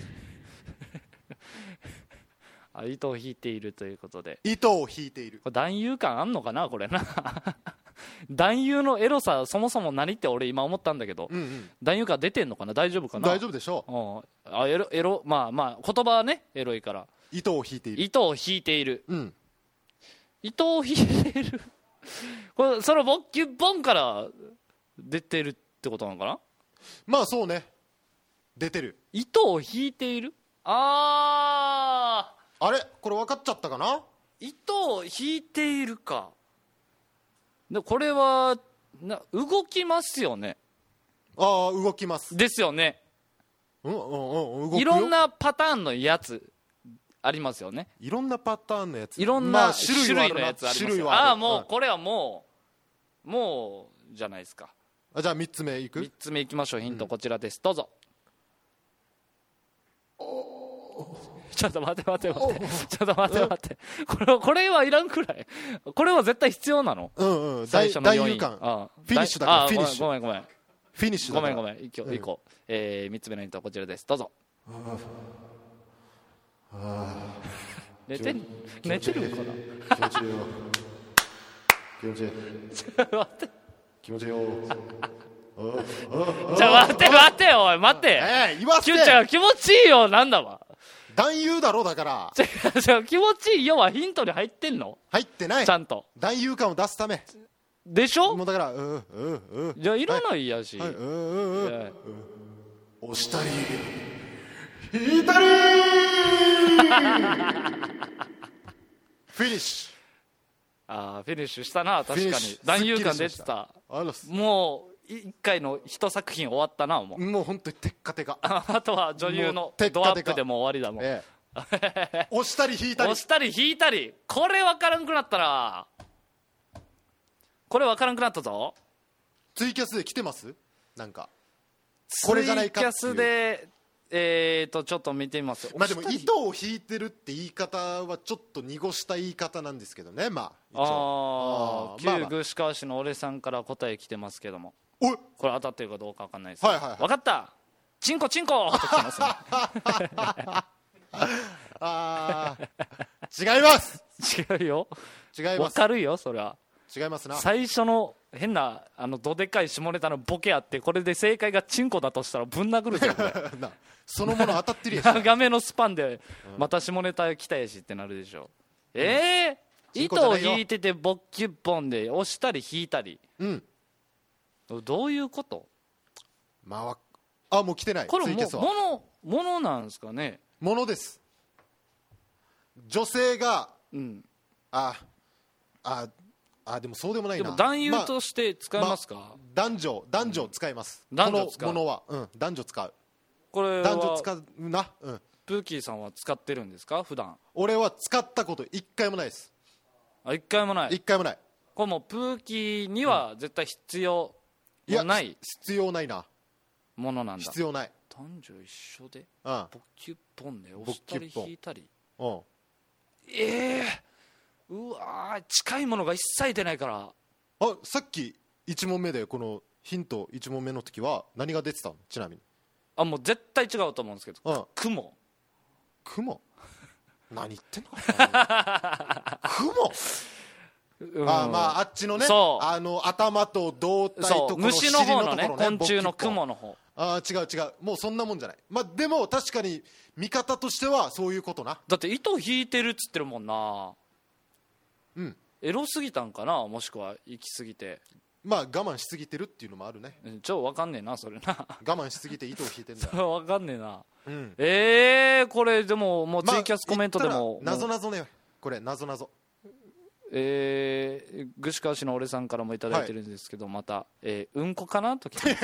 あ、糸を引いているということで、 糸を引いている。 これ男優感あんのかなこれな男優のエロさそもそも何って俺今思ったんだけど、うんうん、男優感出てんのかな。大丈夫かな。 大丈夫でしょう。あ、エロエロ、まあまあ言葉はねエロいから。 糸を引いている。 糸を引いている、 うん、 糸を引いているこれそのボッキュッボンから出てるってことなのかな。 まあそうね、出てる。 糸を引いている。あーあれこれ分かっちゃったかな。 糸を引いているか。でこれはな動きますよね。 ああ動きますですよね。 うんうんうん、動くよ。 いろんなパターンのやつありますよね。 いろんなパターンのやつ、 いろんな、まあ、種類のやつありますよ。ああもうこれはもうもうじゃないですか。 あ、じゃあみっつめいく。 みっつめいきましょう。ヒントこちらです、うん、どうぞ。ちょっと待って待って待ってちょっと待って待ってこれこれはいらんくらい。これは絶対必要なの。 うんうん、 最初の要因。 フィニッシュだからフィニッシュ。 ごめんごめんフィニッシュだからごめんごめん。いこういこう、うん、えー、みっつめのヒントはこちらです、どうぞ。寝て寝てるかな。 気持ちいいよ気持ちいい待って気持ちいいよじゃあ待って待っておい待って、 えー、言わせて。 キュッチャー気持ちいいよなんだわ。 男優だろだから。 じゃあ気持ちいいよはヒントに入ってんの。 入ってない。 ちゃんと男優感を出すためでしょ。 もうだからうんうんうんじゃあいらないやし、 はいはい、うんうんうん、押したり引いたりフィニッシュ。 あフィニッシュしたな。確かに男優感出てた。もういっかいの一作品終わったな。もうもう本当にテッカテカあとは女優のドアップでも終わりだもん、ええ、押したり引いたり押したり引いたり。これ分からんくなったな。これ分からんくなったぞ。 ツイキャスで来てます？なんかこれじゃないかっていう。 ツイキャスでえーとちょっと見てみます。 まあでも糸を引いてるって言い方はちょっと濁した言い方なんですけどね。まあ一応ああ旧具志川市の俺さんから答え来てますけども、 おこれ当たってるかどうか分かんないです、 はいはいはい、 分かった。チンコチンコと来てますねあ違います。 違うよ。 違います。 分かるよそれは。 違いますな。 最初の変なあのどでかい下ネタのボケあって、これで正解がチンコだとしたらぶん殴るじゃんなそのもの当たってるやし長めのスパンでまた下ネタ来たやしってなるでしょ、うん、えー、糸を引いててボッキュッポンで押したり引いたり、 うん、 どういうこと？ まあ、あもう来てない。 これもものものなんですかね。 ものです。女性が、うん、あああでもそうでもないな。 でも男優として使えますか？まあまあ、 男女男女使います、 うん、男女使う。 このものは、うん、男女使う。 これは男女使うな、うん、 プーキーさんは使ってるんですか普段？ 俺は使ったこと一回もないです。 あ一回もない。 一回もない。 これもうプーキーには絶対必要ない、うん、いや必要ないなものなんだ。 必要ない。 男女一緒で、 うん、 ボッキュッポンで押したり引いたり、 うん、 ええー、うわー近いものが一切出ないから。 あさっきいち問目でこのヒントいち問目の時は何が出てたの？ちなみに。あもう絶対違うと思うんですけど、うん、雲雲何言ってんの雲、うん、あまああっちのねあの頭と胴体とこの尻のところね、虫の方のね昆虫の雲の方。 あ違う違うもうそんなもんじゃない。まあでも確かに見方としてはそういうことな。 だって糸引いてるっつってるもんな。 うんエロすぎたんかな、もしくは行き過ぎて。 まあ我慢しすぎてるっていうのもあるね。 ちょ分かんねえなそれな我慢しすぎて糸を引いてんだそれ分かんねえな、 うん、 えー、これでももうツイキャスコメントでも、 まあ、謎謎ねこれ謎謎。 えー、ぐしかわしの俺さんからもいただいてるんですけど、はい、また、えー、うんこかなと聞いて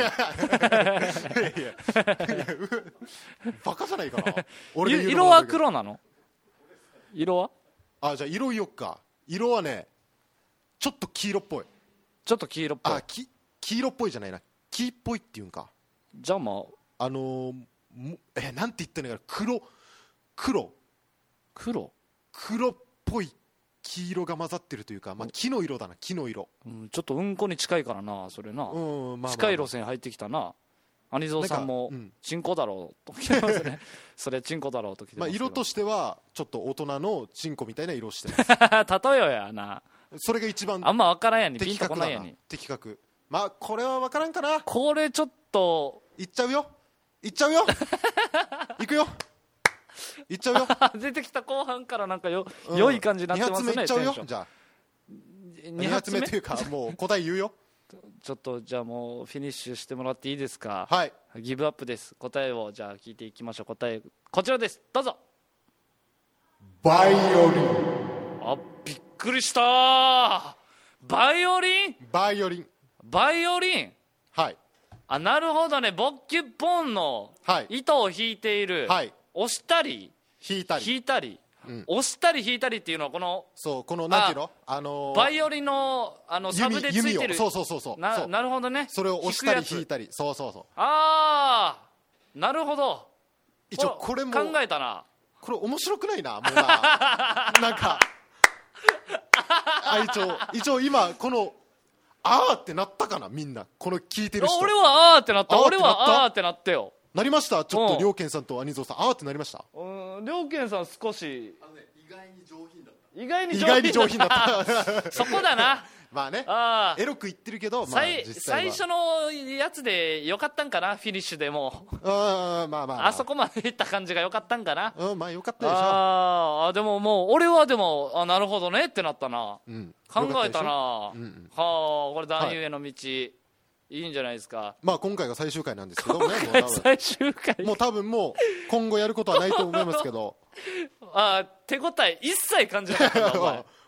バカじゃないかな俺色は黒なの？色はあじゃあ色言おっか。色はねちょっと黄色っぽい。 ちょっと黄色っぽい。 あき黄色っぽいじゃないな黄っぽいっていうんか。 じゃあまああのー、えなんて言ったらいいのかな。黒黒黒黒っぽい黄色が混ざってるというか、まあ、木の色だな木の色、 うん、ちょっとうんこに近いからなそれな、うんまあまあまあ、近い路線入ってきたな。兄蔵さんもチンコだろうと来てますねそれチンコだろうと来てます、 まあ、色としてはちょっと大人のチンコみたいな色してます例えよやな。 それが一番あんま分からんやに的確だな。的確。まあこれは分からんかな。 これちょっといっちゃうよいっちゃうよいくよいっちゃうよ出てきた後半からなんかよ、うん、良い感じになってますね。 に発目いっちゃうよ。じゃあに発目というかもう答え言うよちょっとじゃあもうフィニッシュしてもらっていいですか。 はいギブアップです。答えをじゃあ聞いていきましょう。答えこちらですどうぞ。 バイオリン。 あびっくりしたバイオリンバイオリンバイオリン。 はいあなるほどね。ボッキュッポンの糸を引いている、 はい、 押したり引いたり引いたり、うん、押したり引いたりっていうのはこのそうこのなんていうのあのー、 バイオリンのあのサブでついてるそうそうそうそうな, なるほどね。 それを押したり引いたりそうそうそうああなるほど。 一応これも考えたな。 これ面白くないなもうななんかあ一応一応今このあーってなったかなみんなこの聞いてる人。 俺はあーってなった。俺はあーってなったよ。 なりました。ちょっと良健さんと兄蔵さんあーってなりました。 うん良健さん少しあの、ね、意外に上品だった。 意外に上品だった。意外に上品だったそこだなまあねあエロく言ってるけど、まあ、実際最初のやつでよかったんかなフィニッシュでもあ、まあまあまあ、 あそこまでいった感じがよかったんかな。 うんまあよかったでしょ。 ああでももう俺はでもあなるほどねってなったな、 うん、 考えたな、うんうん、はあこれ男優への道、はい、いいんじゃないですか。 まあ今回が最終回なんですけどねもう最終回もう多分もう今後やることはないと思いますけどあ手応え一切感じなかったお前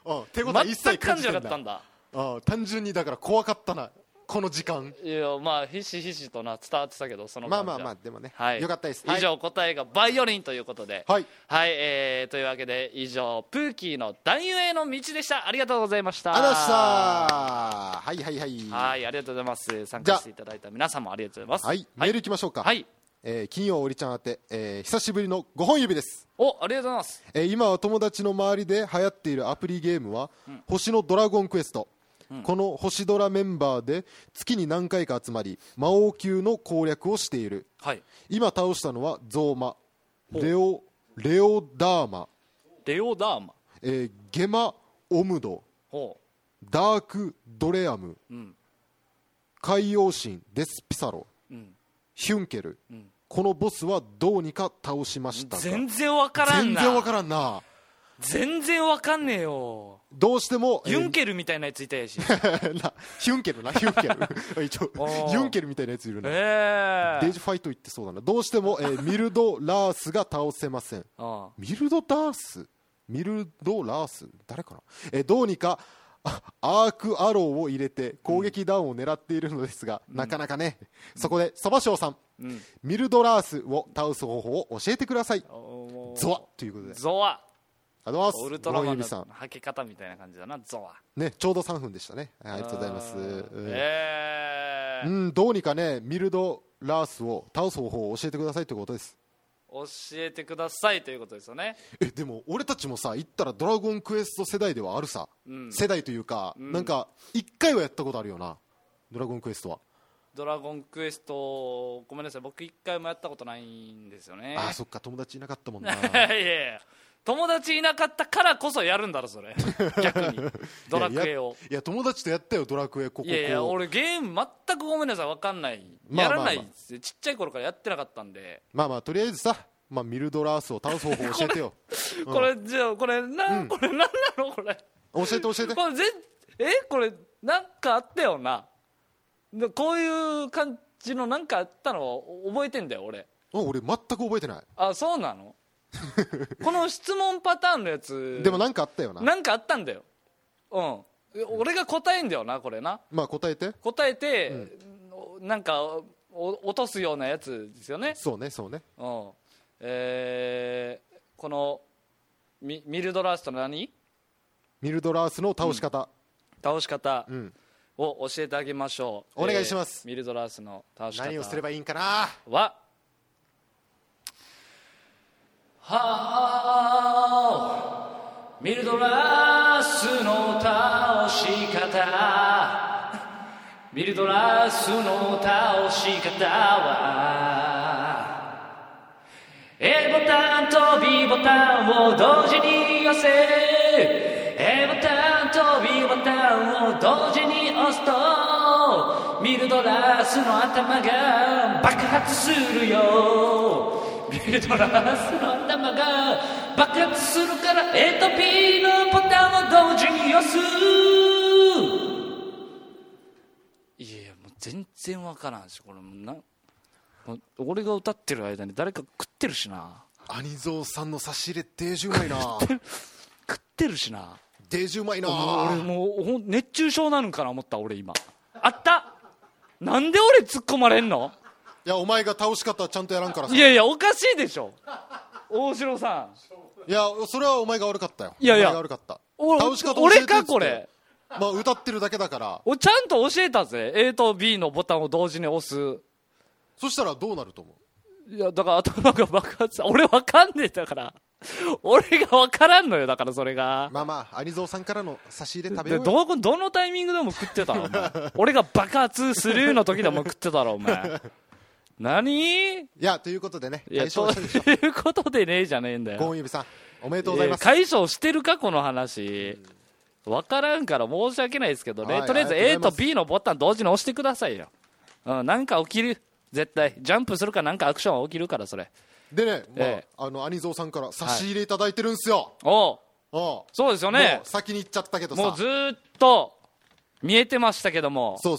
うん、手応え一切感じて全く感じなかったんだ。 うん、単純にだから怖かったなこの時間。 いやまあひしひしとな伝わってたけど、そのまあまあまあでもね、 はい、 よかったです。 以上、はい、答えがバイオリンということで、 はい、 はい、えー、というわけで以上プーキーの男優への道でした。ありがとうございました。 ありがとうございました。はいはいはい、 はい、ありがとうございます。参加していただいた皆さんもありがとうございます。 はい、メールいきましょうか。 はい、 えー、金曜おりちゃん宛て、えー、久しぶりのごほん指です。 お、ありがとうございます。 えー、今は友達の周りで流行っているアプリゲームは、うん、星のドラゴンクエスト、うん、この星ドラメンバーで月に何回か集まり魔王級の攻略をしている、はい、今倒したのはゾーマ、レオレオダーマレオダーマ、 えー、ゲマオムド、ダークドレアム、うん、海洋神デスピサロ、うん、ヒュンケル、うん、このボスはどうにか倒しましたが。 全然わからんな。 全然わからんな。 全然わかんねえよ。 どうしてもユンケルみたいなやついたやしなヒュンケルな、ヒュンケル一応ユンケルみたいなやついるね、えー、デイジファイト言ってそうだな。どうしても、えー、ミルド・ラースが倒せません。ああ、ミルド・ダースミルド・ラース誰かな、えー、どうにかアークアローを入れて攻撃ダウンを狙っているのですが、うん、なかなかね、うん、そこでそばしょうさん、うん、ミルド・ラースを倒す方法を教えてください。ゾワということで、 ゾワありがとうございます。 ウルトラマンの履き方みたいな感じだな、ゾワね。ちょうどさんぷんでしたね。ありがとうございます。えー、うん、どうにかねミルド・ラースを倒す方法を教えてくださいということです。 教えてくださいということですよね。 えでも俺たちもさ言ったらドラゴンクエスト世代ではあるさ、うん、世代というか、うん、なんかいっかいはやったことあるよな、ドラゴンクエストは。 ドラゴンクエストごめんなさい、僕いっかいもやったことないんですよね。 ああそっか、友達いなかったもんな。 いやいや友達いなかったからこそやるんだろそれ逆にドラクエを。 いや友達とやったよドラクエ。ここいやいや俺ゲーム全くごめんなさい分かんない、まあまあまあ、やらないです、ちっちゃい頃からやってなかったんで。 まあまあとりあえずさ、まあ、ミルドラースを倒す方法教えてよこれ、うん、じゃあこれな、うん、これ何なのこれ教えて教えて。 これぜえこれなんかあったよな、こういう感じのなんかあったのを覚えてんだよ俺。 俺全く覚えてない。 あ、そうなのこの質問パターンのやつでもなんかあったよな。 なんかあったんだよ。うん俺が答えんだよなこれな。 まあ答えて答えて、うん、なんかお落とすようなやつですよね。 そうねそうね。 うん、えー、この ミ, ミルドラースと何ミルドラースの倒し方、 うん、倒し方を教えてあげましょう、 うん、お願いします、 えー、ミルドラースの倒し方何をすればいいんかなははーミルドラースの倒し方、ミルドラースの倒し方は A ボタンと B ボタンを同時に押せ、 A ボタンと B ボタンを同時に押すとミルドラースの頭が爆発するよ。ミルドラースの頭が爆発するから A と B のボタンを同時に押す。いやもう全然わからんし、これもな俺が歌ってる間に誰か食ってるしな。 アニゾーさんの差し入れデージうまいな食ってるしな。 デージうまいな。 俺もう熱中症なのかな思った俺今。あったなんで俺突っ込まれんの。 いやお前が倒し方ちゃんとやらんからさ。 いやいやおかしいでしょ大城さん。いやそれはお前が悪かったよ。 いやいやお前が悪かった。 倒し方教えて俺かこれ。 まあ歌ってるだけだからおちゃんと教えたぜ。 A と B のボタンを同時に押す。 そしたらどうなると思う。いやだから頭が爆発。俺わかんねえだから俺がわからんのよ。だからそれがまあまあアニゾーさんからの差し入れ食べようよ。 どどのタイミングでも食ってたのお前俺が爆発するの時でも食ってたろお前何。 いやということでね、 いやということでねえじゃねえんだよ。 ゴン指さんおめでとうございます。 解消してるかこの話。分からんから申し訳ないですけどね、とりあえず A と B のボタン同時に押してくださいよ。うん、なんか起きる絶対ジャンプするかなんかアクションは起きるからそれでね、まあええ、あのアニゾーさんから差し入れいただいてるんすよ、 はい、おうおうそうですよね。 もう先に行っちゃったけどさ、 もうずっと見えてましたけども、 そうそう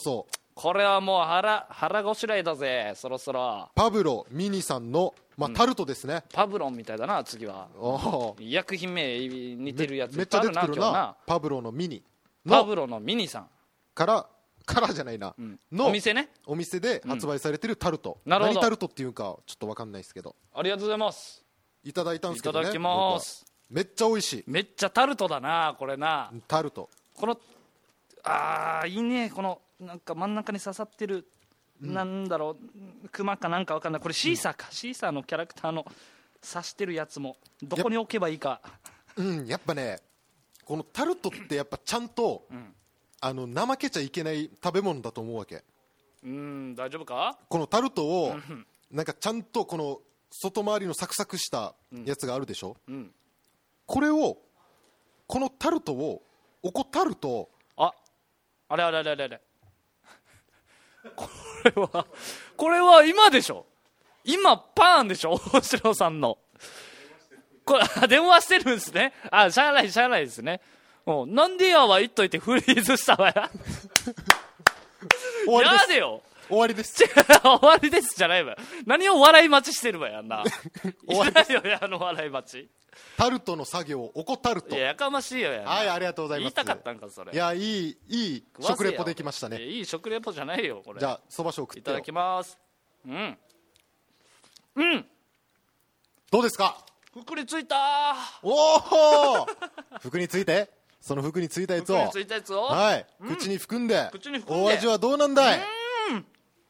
これはもう腹腹ごしらえだぜ。そろそろパブロミニさんの、まあうん、タルトですね。 パブロンみたいだな。次は薬品名似てるやつめっちゃ出てくるな。なパブロのミニのパブロのミニさんからからじゃないな、うん、のお店ね。 お店で発売されてるタルト、うん、何タルトっていうかちょっと分かんないですけど、 ありがとうございます。 いただいたんですけどね。 いただきます。 めっちゃ美味しい。 めっちゃタルトだなこれな。 タルトこのあーいいね。このなんか真ん中に刺さってる、うん、なんだろうクマかなんか分かんない。これシーサーか、うん、シーサーのキャラクターの刺してるやつもどこに置けばいいか。 うんやっぱねこのタルトってやっぱちゃんと、うん、あの怠けちゃいけない食べ物だと思うわけ。 うん大丈夫か。 このタルトをなんかちゃんとこの外回りのサクサクしたやつがあるでしょ、うんうん、これをこのタルトをおこタルトああれあれあれあれあれこれはこれは今でしょ。今パーンでしょ大城さんのこれ電話してるんですね。あしゃあないしゃあないですね。おなんでやは言っといてフリーズしたわや終わりです。 やでよ終わりです終わりですじゃないわ。何を笑い待ちしてるわやんな終わりですよやの笑い待ち。 タルトの作業おこタルト。 いややかましいよや。 はいありがとうございます。 言いたかったんかそれ。 いやいいいい食レポできましたね。 いい食レポじゃないよこれ。 じゃあそば食ってよ。 いただきます。うんうんどうですか。 服についた。 おお服についてその服についたやつを服についたやつを、 はい、うん、口に含んで口に含んでお味はどうなんだい。うん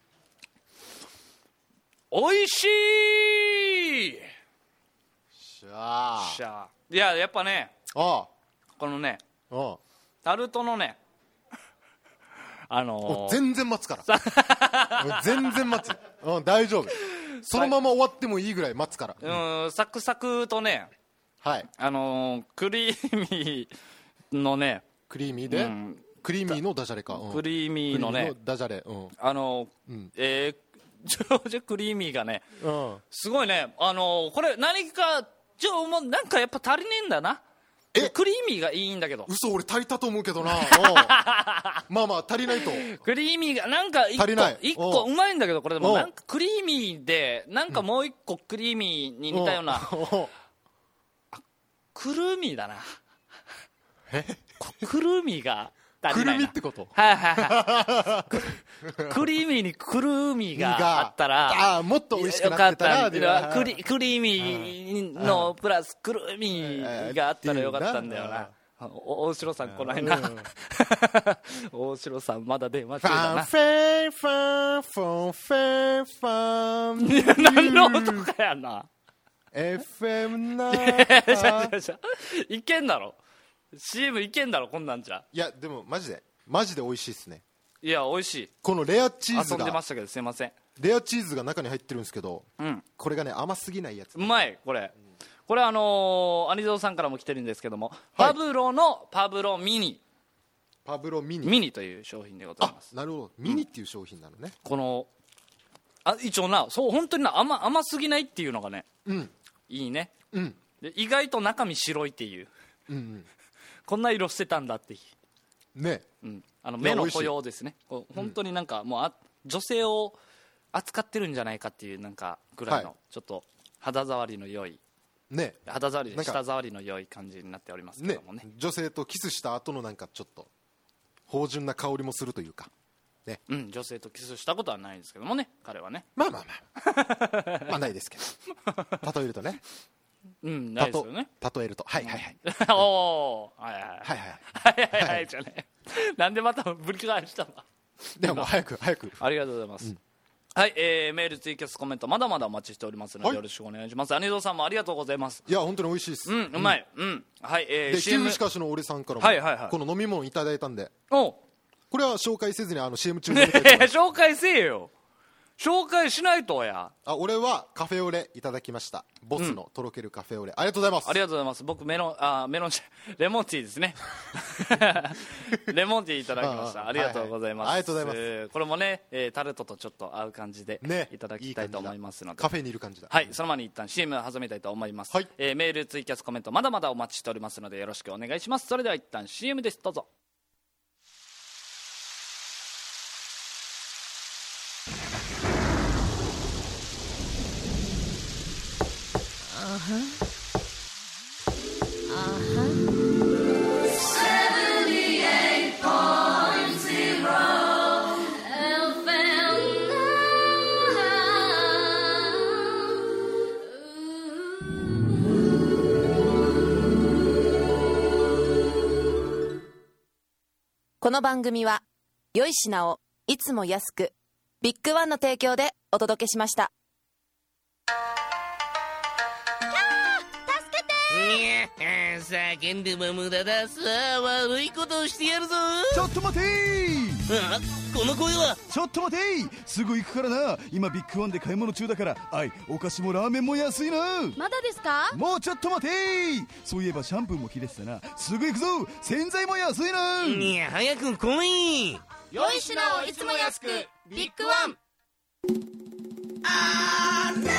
おいしい。 しゃーしゃー。いややっぱねああこのねああタルトのねあのー、 全然待つから全然待つ、うん、大丈夫。そのまま終わってもいいぐらい待つから、 うん、サクサクとね、 はいあのー、クリーミーのねクリーミーで、うん、クリーミーのダジャレか、 うん、クリーミーのねのダジャレ、うん、 あのーうん、えー、ジョージクリーミーがね、うん、すごいね、あのー、これ何かちょもうなんかやっぱ足りねえんだな。えクリーミーがいいんだけど。 嘘俺足りたと思うけどなまあまあ足りないと。 クリーミーがなんか一個一個うまいんだけど、これでもなんかクリーミーでなんかもう一個クリーミーに似たような、うん、クルーミーだな。 えクルーミーがくるみってこと。 はいはいはいクリーミーにクルーミーがあったらあもっと美味しくなってたな。 クリクリーミーのプラスクルーミーがあったらよかったんだよな。大城さん来ないな、うん、大城さんまだ電話中だな。 ファンファンファンファンファン何の音かやな。 エフエム ないけんだろ シーエム いけんだろこんなんじゃ。 いやでもマジでマジで美味しいっすね。 いや美味しい。 このレアチーズが遊んでましたけどすいません。 レアチーズが中に入ってるんですけど、 うん、 これがね甘すぎないやつ。 うまいこれ、うん、これあのー、アニゾーさんからも来てるんですけども、はい、パブロのパブロミニパブロミニミニという商品でございます。 あなるほどミニっていう商品なのね、うん、 このあ一応なそう本当にな 甘, 甘すぎないっていうのがね、 うん、 いいね、 うん、 で意外と中身白いっていう、 うんうん、こんな色してたんだってね、 うん、あの目の保養ですね。こう本当になんかもうあ女性を扱ってるんじゃないかっていうなんかぐらいのちょっと肌触りの良い、 ね、 肌触り舌触りの良い感じになっておりますけども ね, ね女性とキスした後のなんかちょっと芳醇な香りもするというか、ねうん、女性とキスしたことはないんですけどもね彼はね。 まあまあまあまあないですけど例えるとねうんないですよね例えるとはいはいはいおおはいはいはいはいはいはいはいじゃねなんでまたぶり返したのでももう早く早くありがとうございます、うんはい、えー、メールツイキャスコメントまだまだお待ちしておりますので、はい、よろしくお願いします。アニゾーさんもありがとうございます。 いや本当に美味しいです。 うんうまい、うん、うん、はい、えー、 で シーエム しかしの俺さんからも、はいはいはい、この飲み物いただいたんでおこれは紹介せずにあの シーエム 中に飲みたいと思います紹介せえよ紹介しないとや。 あ俺はカフェオレいただきました。ボスのとろけるカフェオレ、うん、ありがとうございます。 ありがとうございます。僕メロンあメロンレモンティーですねレモンティーいただきました。 あ, ありがとうございます、 はいはい、ありがとうございます、 えー、これもね、えー、タルトとちょっと合う感じで、ね、いただきたいと思いますのでカフェにいる感じだ。 はいその前に一旦 シーエム 始めたいと思います、はいえー、メールツイキャスコメントまだまだお待ちしておりますのでよろしくお願いします。それでは一旦 シーエム です。どうぞ。 この番組は良い品をいつも安くビッグワンの提供でお届けしました。 叫んでも無駄だ。さあ悪いことをしてやるぞ。 ちょっと待てー。 あ、この声は。 ちょっと待てー。すぐ行くからな。今ビッグワンで買い物中だから。あい、お菓子もラーメンも安いな。 まだですか。 もうちょっと待てー。そういえばシャンプーも切れてたな。すぐ行くぞ。洗剤も安いな。 いや早く来い。 良い品をいつも安くビッグワン。 あー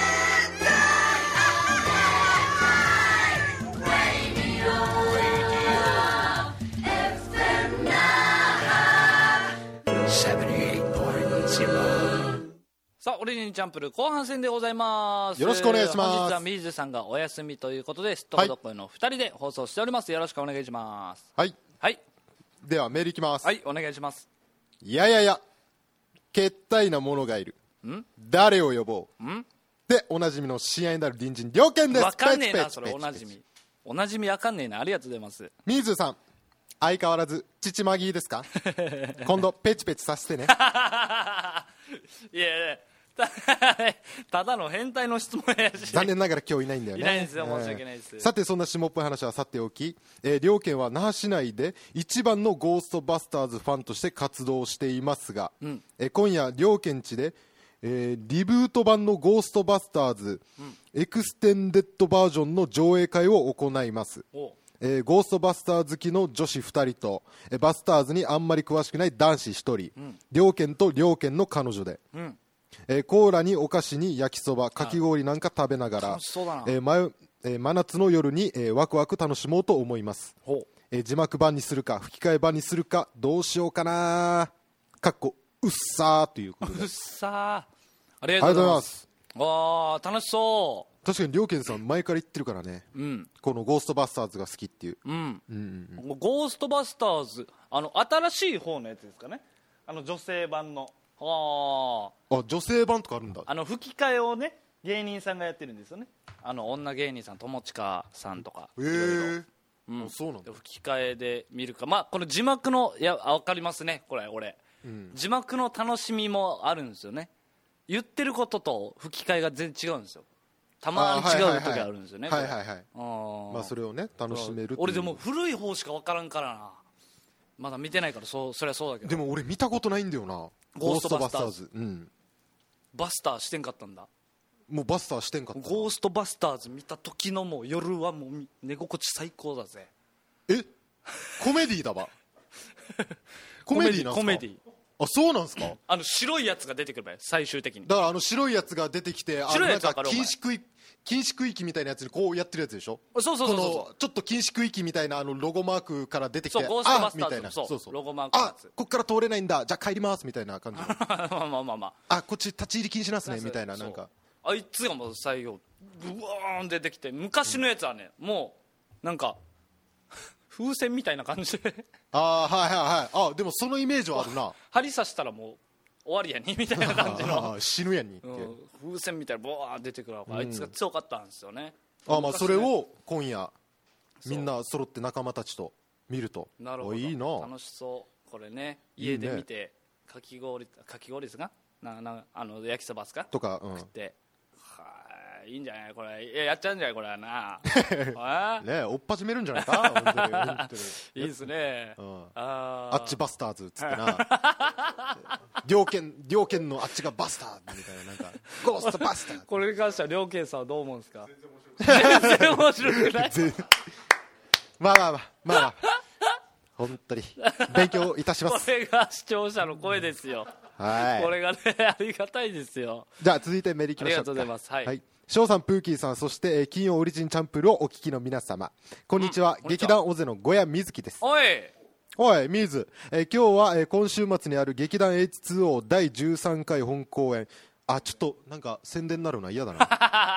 さあオリジンチャンプル後半戦でございます。 よろしくお願いします。 本日は水津さんがお休みということで、すっとこどっこいのふたりで放送しております。よろしくお願いします。 はい、 はい、 ではメールいきます。 はい、お願いします。 いやいやいや、けったいな者がいる。 ん誰を呼ぼうんでおなじみの親愛なる隣人良犬です。 わかんねえな、 ペチペチそれおなじみおなじみわかんねえな。ありがとうございます。 水津さん、相変わらず父マギーですか？今度ペチペチさせてね。 いやいやた, ただの変態の質問やし、 残念ながら今日いないんだよね。 いないんですよ、申し訳ないです、 えー、さてそんな下っぽい話はさておき、えー、両県は那覇市内で一番のゴーストバスターズファンとして活動していますが、うん、えー、今夜両県地で、えー、リブート版のゴーストバスターズ、うん、エクステンデッドバージョンの上映会を行います。えー、ゴーストバスター好きの女子ふたりと、えー、バスターズにあんまり詳しくない男子ひとり、うん、両県と両県の彼女で、うん、えー、コーラにお菓子に焼きそばかき氷なんか食べながら、えーまえー、真夏の夜に、えー、ワクワク楽しもうと思います。えー、字幕版にするか吹き替え版にするかどうしようかな、かっこうっさーということで。 うっさー、ありがとうございます。わー楽しそう。 確かに両健さん前から言ってるからね、うん、このゴーストバスターズが好きっていう、うんうんうん、ゴーストバスターズ、あの新しい方のやつですかね、あの女性版の。ああ、女性版とかあるんだ。 あの吹き替えをね芸人さんがやってるんですよね。あの女芸人さん、友近さんとか。 へえー、うん、そうなんだ。 吹き替えで見るか、まあこの字幕の、いや分かりますねこれ俺、うん、字幕の楽しみもあるんですよね。言ってることと吹き替えが全然違うんですよ。たまに違う時あるんですよね。 はいはいはい、あ、まあそれをね楽しめるっていう。 俺でも古い方しか分からんからな、まだ見てないから。そう、そりゃそうだけど。 でも俺見たことないんだよな、ゴーストバスターズ。うん、 バスターしてんかったんだ。 もうバスターしてんかった。 ゴーストバスターズ見た時のもう夜はもう寝心地最高だぜ。 え、コメディーだわ。コメディーなんすか？ コメディー。 あ、そうなんすか？ あの白いやつが出てくる場合、最終的に。 だからあの白いやつが出てきて、 白いやつなんか禁止区域禁止区域みたいなやつにこうやってるやつでしょ。 そうそうそうそう、 このちょっと禁止区域みたいなあのロゴマークから出てきて、 そうゴーストバスターズみたいな、 そうそうそうロゴマークのやつ。 あ、こっから通れないんだ、じゃあ帰りますみたいな感じ。 まあまあまあまあ、 あ、こっち立ち入り禁止なんすねみたいな。なんかあいつがもう最後ブワーン出てきて、昔のやつはね、うん、もうなんか風船みたいな感じで。 あー、はいはいはい。あ、でもそのイメージはあるな。 針刺したらもう終わりやにみたいな感じの死ぬやにって、うん、 風船みたいなボワー出てくるから、あいつが強かったんですよね。 あ、まあそれを今夜みんな揃って仲間たちと見ると。 なるほど、いいな、楽しそう。これね家で見て、いいね、かき氷かき氷ですかな、なあの焼きそばすかとか、うん、 食って、はいいんじゃないこれ。いや、やっちゃうんじゃないこれはな。 ねえ、おっぱじめるんじゃないか。本当に本当にいいですね、うん、あ, あっちバスターズっつってな。両県両県のあっちがバスターみたいな、なんかゴーストバスター。 これに関しては両県さんはどう思うんですか？全然面白くない。 まあまあまあまあ、まあ、本当に勉強いたします。 これが視聴者の声ですよ。はい、これがねありがたいですよ。 じゃあ続いてメリーきましょうか。 ありがとうございます。はい、はい、 翔さん、プーキーさん、そして、えー、金曜オリジンチャンプルをお聞きの皆様、こんにちは、うん、劇団オゼの小谷瑞希です。 おいおいミズ、えー、今日は、えー、今週末にある劇団 エイチツーオー だいじゅうさんかい本公演。あ、ちょっとなんか宣伝になるのは嫌だな。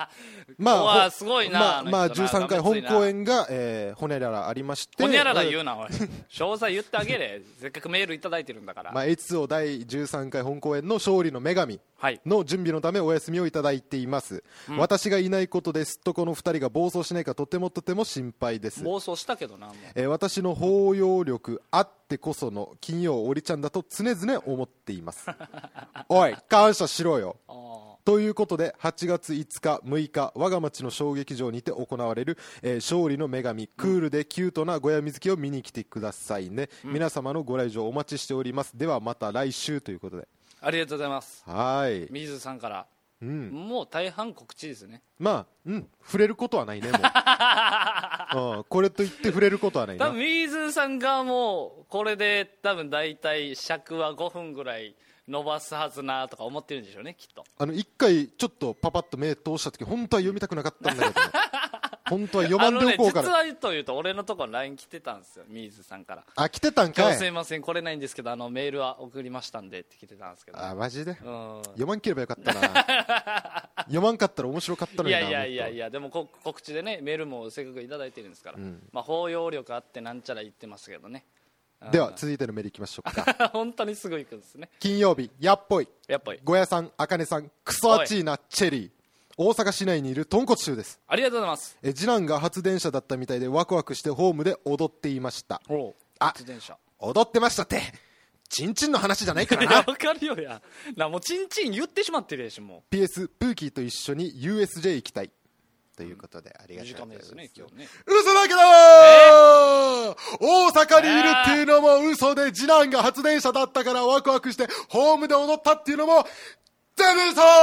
まあ、 わあすごいな、 まあ、まあ、じゅうさんかい本公演演が、えー、ほにゃららありまして、 ほにゃらら言うなおい詳細言ってあげれせっかくメールいただいてるんだから、 まあ、エイチツーオー だいじゅうさんかい本公演の勝利の女神の準備のためお休みをいただいています、うん、私がいないことですとこのふたりが暴走しないかとてもとても心配です。 暴走したけどなもう、 えー、私の包容力あってこその金曜おりちゃんだと常々思っていますおい感謝しろよということではちがついつかむいか我が町の小劇場にて行われる、えー、勝利の女神クールでキュートな小屋水木を見に来てくださいね、うん、皆様のご来場お待ちしております。ではまた来週ということでありがとうございます。 はい水さんから、 うん、 もう大半告知ですね。 まあ、うん、触れることはないねもう、うん、これといって触れることはないな。 多分水さんがもうこれで多分大体尺はごふんぐらい伸ばすはずなとか思ってるんでしょうねきっと。 あの一回ちょっとパパッと目通した時本当は読みたくなかったんだけど本当は読まんでおこうから、 あのね、実はというと俺のところ ライン 来てたんですよ水さんから。 あ来てたんかい。 今日すいません来れないんですけどあのメールは送りましたんでって来てたんですけど。 あマジで、 うん、 読まんければよかったな読まんかったら面白かったのにな。 いやいやいやいやでもこ告知でねメールもせっかくいただいてるんですから、うん、まあ包容力あってなんちゃら言ってますけどね。 では続いてのメールいきましょうか本当にすぐ行くんですね。 金曜日やっぽいやっぽいゴヤさんあかねさんクソアチーなチェリー大阪市内にいる豚骨臭です。 ありがとうございます。 え次男が発電車だったみたいでワクワクしてホームで踊っていました。 おあ発電車踊ってましたってチンチンの話じゃないからなわかるよやなもうチンチン言ってしまってるやしもうピーエス プーキーと一緒に ユーエスジェー 行きたいということで、うん、ありがとうございます。 短めですね今日ね。 嘘だけどー、大阪にいるっていうのも嘘で次男が発電車だったからワクワクしてホームで踊ったっていうのも全部嘘ー。は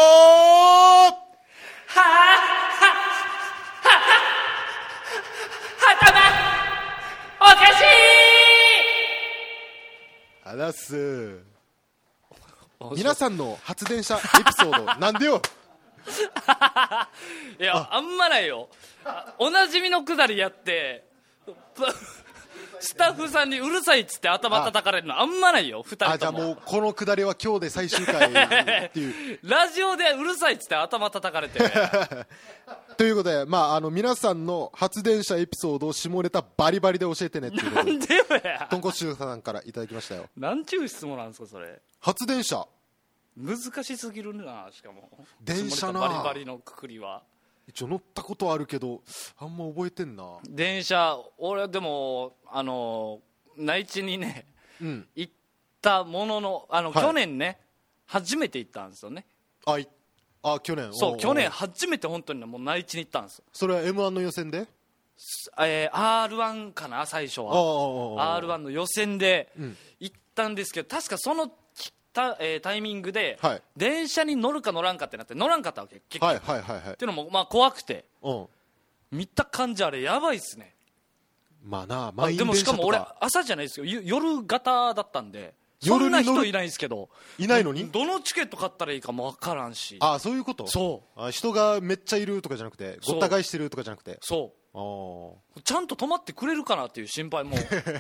ぁはぁはぁはたまおかしいあらっす皆さんの発電車エピソードなんでよいや あ, あんまないよ。おなじみのくだりやってスタッフさんにうるさいっつって頭叩かれるのあんまないよふたりとも。 あじゃあもうこのくだりは今日で最終回っていうラジオでうるさいっつって頭叩かれてということで、まあ、あの皆さんの発電車エピソードを下ネタバリバリで教えてねっていうことでなんでよや豚骨臭さんからいただきましたよ。 なんちゅう質問なんですかそれ。 発電車難しすぎるな。しかも電車なバリバリのくくりは一応乗ったことあるけどあんま覚えてんな。 電車俺でもあの内地にね、うん、行ったもののあの、はい、去年ね初めて行ったんですよね。 あいあ去年そう去年初めて本当に、ね、もう内地に行ったんですよ。 それは エムワン の予選で、 えー、アールワン かな最初は アールワン の予選で行ったんですけど、確かそのた、えー、タイミングで、はい、電車に乗るか乗らんかってなって乗らんかったわけ結局、 はいはいはいはい、 っていうのもまあ怖くて、 うん、 見た感じあれやばいっすね。 まあな満員電車とか。 でもしかも俺朝じゃないですよ夜型だったんでそんな人いないんですけど。 いないのにどのチケット買ったらいいかも分からんし。 ああそういうこと。 そうあ人がめっちゃいるとかじゃなくてごった返してるとかじゃなくてそうあちゃんと止まってくれるかなっていう心配も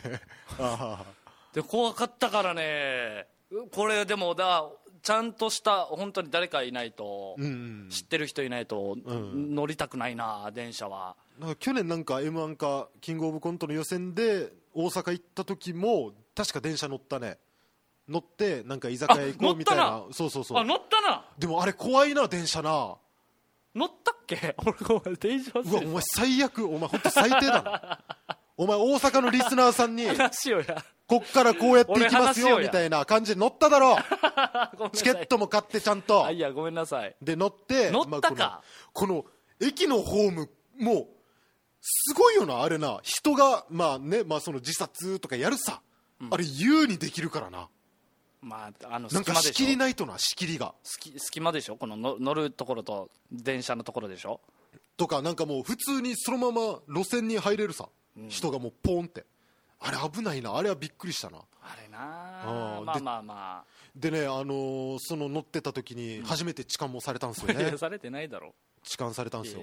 で怖かったからね。これでもだちゃんとした本当に誰かいないと、うんうん、知ってる人いないと、うん、乗りたくないな電車は。 なんか去年なんか エムワン かキングオブコントの予選で大阪行った時も確か電車乗ったね。乗ってなんか居酒屋行こうみたい な, なそうそうそう。 あ乗ったな。 でもあれ怖いな電車な。 乗ったっけ俺ごめん電車忘れた。 うわお前最悪お前本当最低だなお前大阪のリスナーさんに話をやこっからこうやっていきますよみたいな感じで乗っただろチケットも買ってちゃんと。 あいやごめんなさい。 で乗って乗ったか、まあ、この, この駅のホームもうすごいよなあれな。人がまあね、まあ、その自殺とかやるさ、うん、あれ優にできるからな。 まあ、あのなんか仕切りないとな仕切りが隙間でしょこのの乗るところと電車のところでしょとかなんかもう普通にそのまま路線に入れるさ、うん、人がもうポンってあれ危ないな。あれはびっくりしたなあれなあ。まあまあまあでね、あのー、その乗ってた時に初めて痴漢もされたんですよね、 うん、されてないだろ。 痴漢されたんですよ。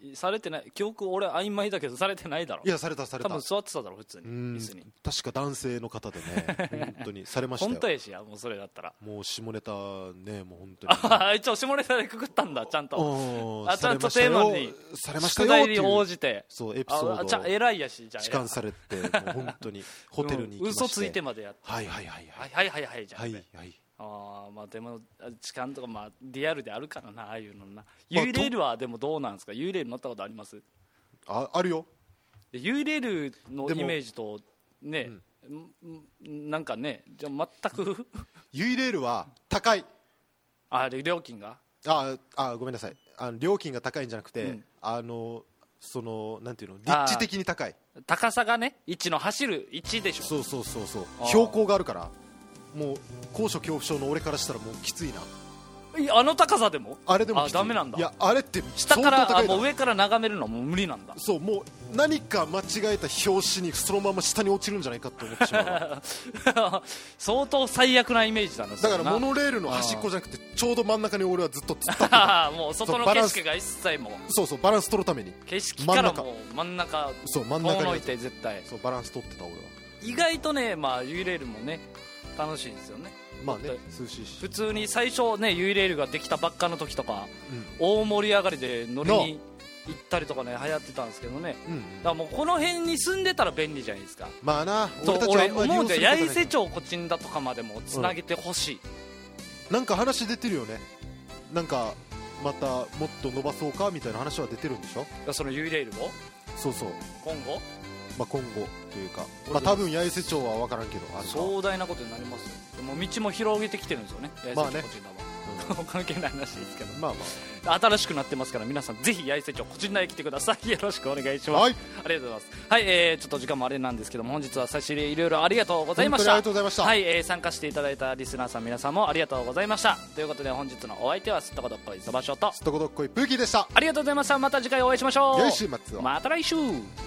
されてない記憶俺曖昧だけどされてないだろ。 いやされたされた。 多分座ってただろ普通に椅子に。 確か男性の方でね本当にされましたよ。 本当やしやもうそれだったらもう下ネタねもう本当にあ一応下ネタでくくったんだちゃんとあちゃんとテーマにされましたよ宿題に応じてそうエピソードあちゃ偉いやしじゃあ痴漢されてもう本当にホテルに行きまして嘘ついてまでやってはいはいはいはいはいはいはいじゃんはいはいあまあでも痴漢とかまあリアルであるからなああいうのな。ユイレールはでもどうなんですか。ユイレール乗ったことあります？ ああるよ。 ユイレールのイメージとね、うん、なんかねじゃあ全くユイレールは高い。 あれ料金がああごめんなさいあの料金が高いんじゃなくて、うん、あのそのなんていうの立地的に高い。 高さがね位置の走る位置でしょ。 そうそうそうそう標高があるからもう高所恐怖症の俺からしたらもうきついな。 あの高さでもあれでもあダメなんだ。 いやあれって下からあもう上から眺めるのはもう無理なんだ。 そうもう何か間違えた拍子にそのまま下に落ちるんじゃないかと思ってしまう相当最悪なイメージだな。 だからモノレールの端っこじゃなくてちょうど真ん中に俺はずっと突っ立ってたもう外の景色が一切もそうそうバランス取るために景色からもう真ん中そう真ん中に置いて絶対そうバランス取ってた俺は。 意外とねまあユイレールもね楽しいんですよね。 まあね涼しいし普通に最初ねユイレールができたばっかの時とか、うん、大盛り上がりで乗りに行ったりとかね流行ってたんですけどね、うんうん、だからもうこの辺に住んでたら便利じゃないですか。 まあな俺たちは俺思うんだよ。八重瀬町コチンだとかまでもつなげてほしい、 うん、なんか話出てるよね。なんかまたもっと伸ばそうかみたいな話は出てるんでしょ。 そのユイレールをそうそう今後まあ、今後というか、まあ、多分八重瀬町は分からんけどある壮大なことになりますよ。でも道も広げてきてるんですよね八重瀬町コチンダは、まあね、関係ない話ですけど、まあまあ、新しくなってますから皆さんぜひ八重瀬町コチンダへ来てください。よろしくお願いします、はい、ありがとうございます。はい、えー、ちょっと時間もあれなんですけども本日は差し入れいろいろありがとうございました。 ありがとうございました。 はい、えー、参加していただいたリスナーさん皆さんもありがとうございました。ということで本日のお相手はすっとこどっこいそばしょとすっとこどっこいプーキーでした。 ありがとうございました。また次回お会いしましょう。 良い週末を。 また来週。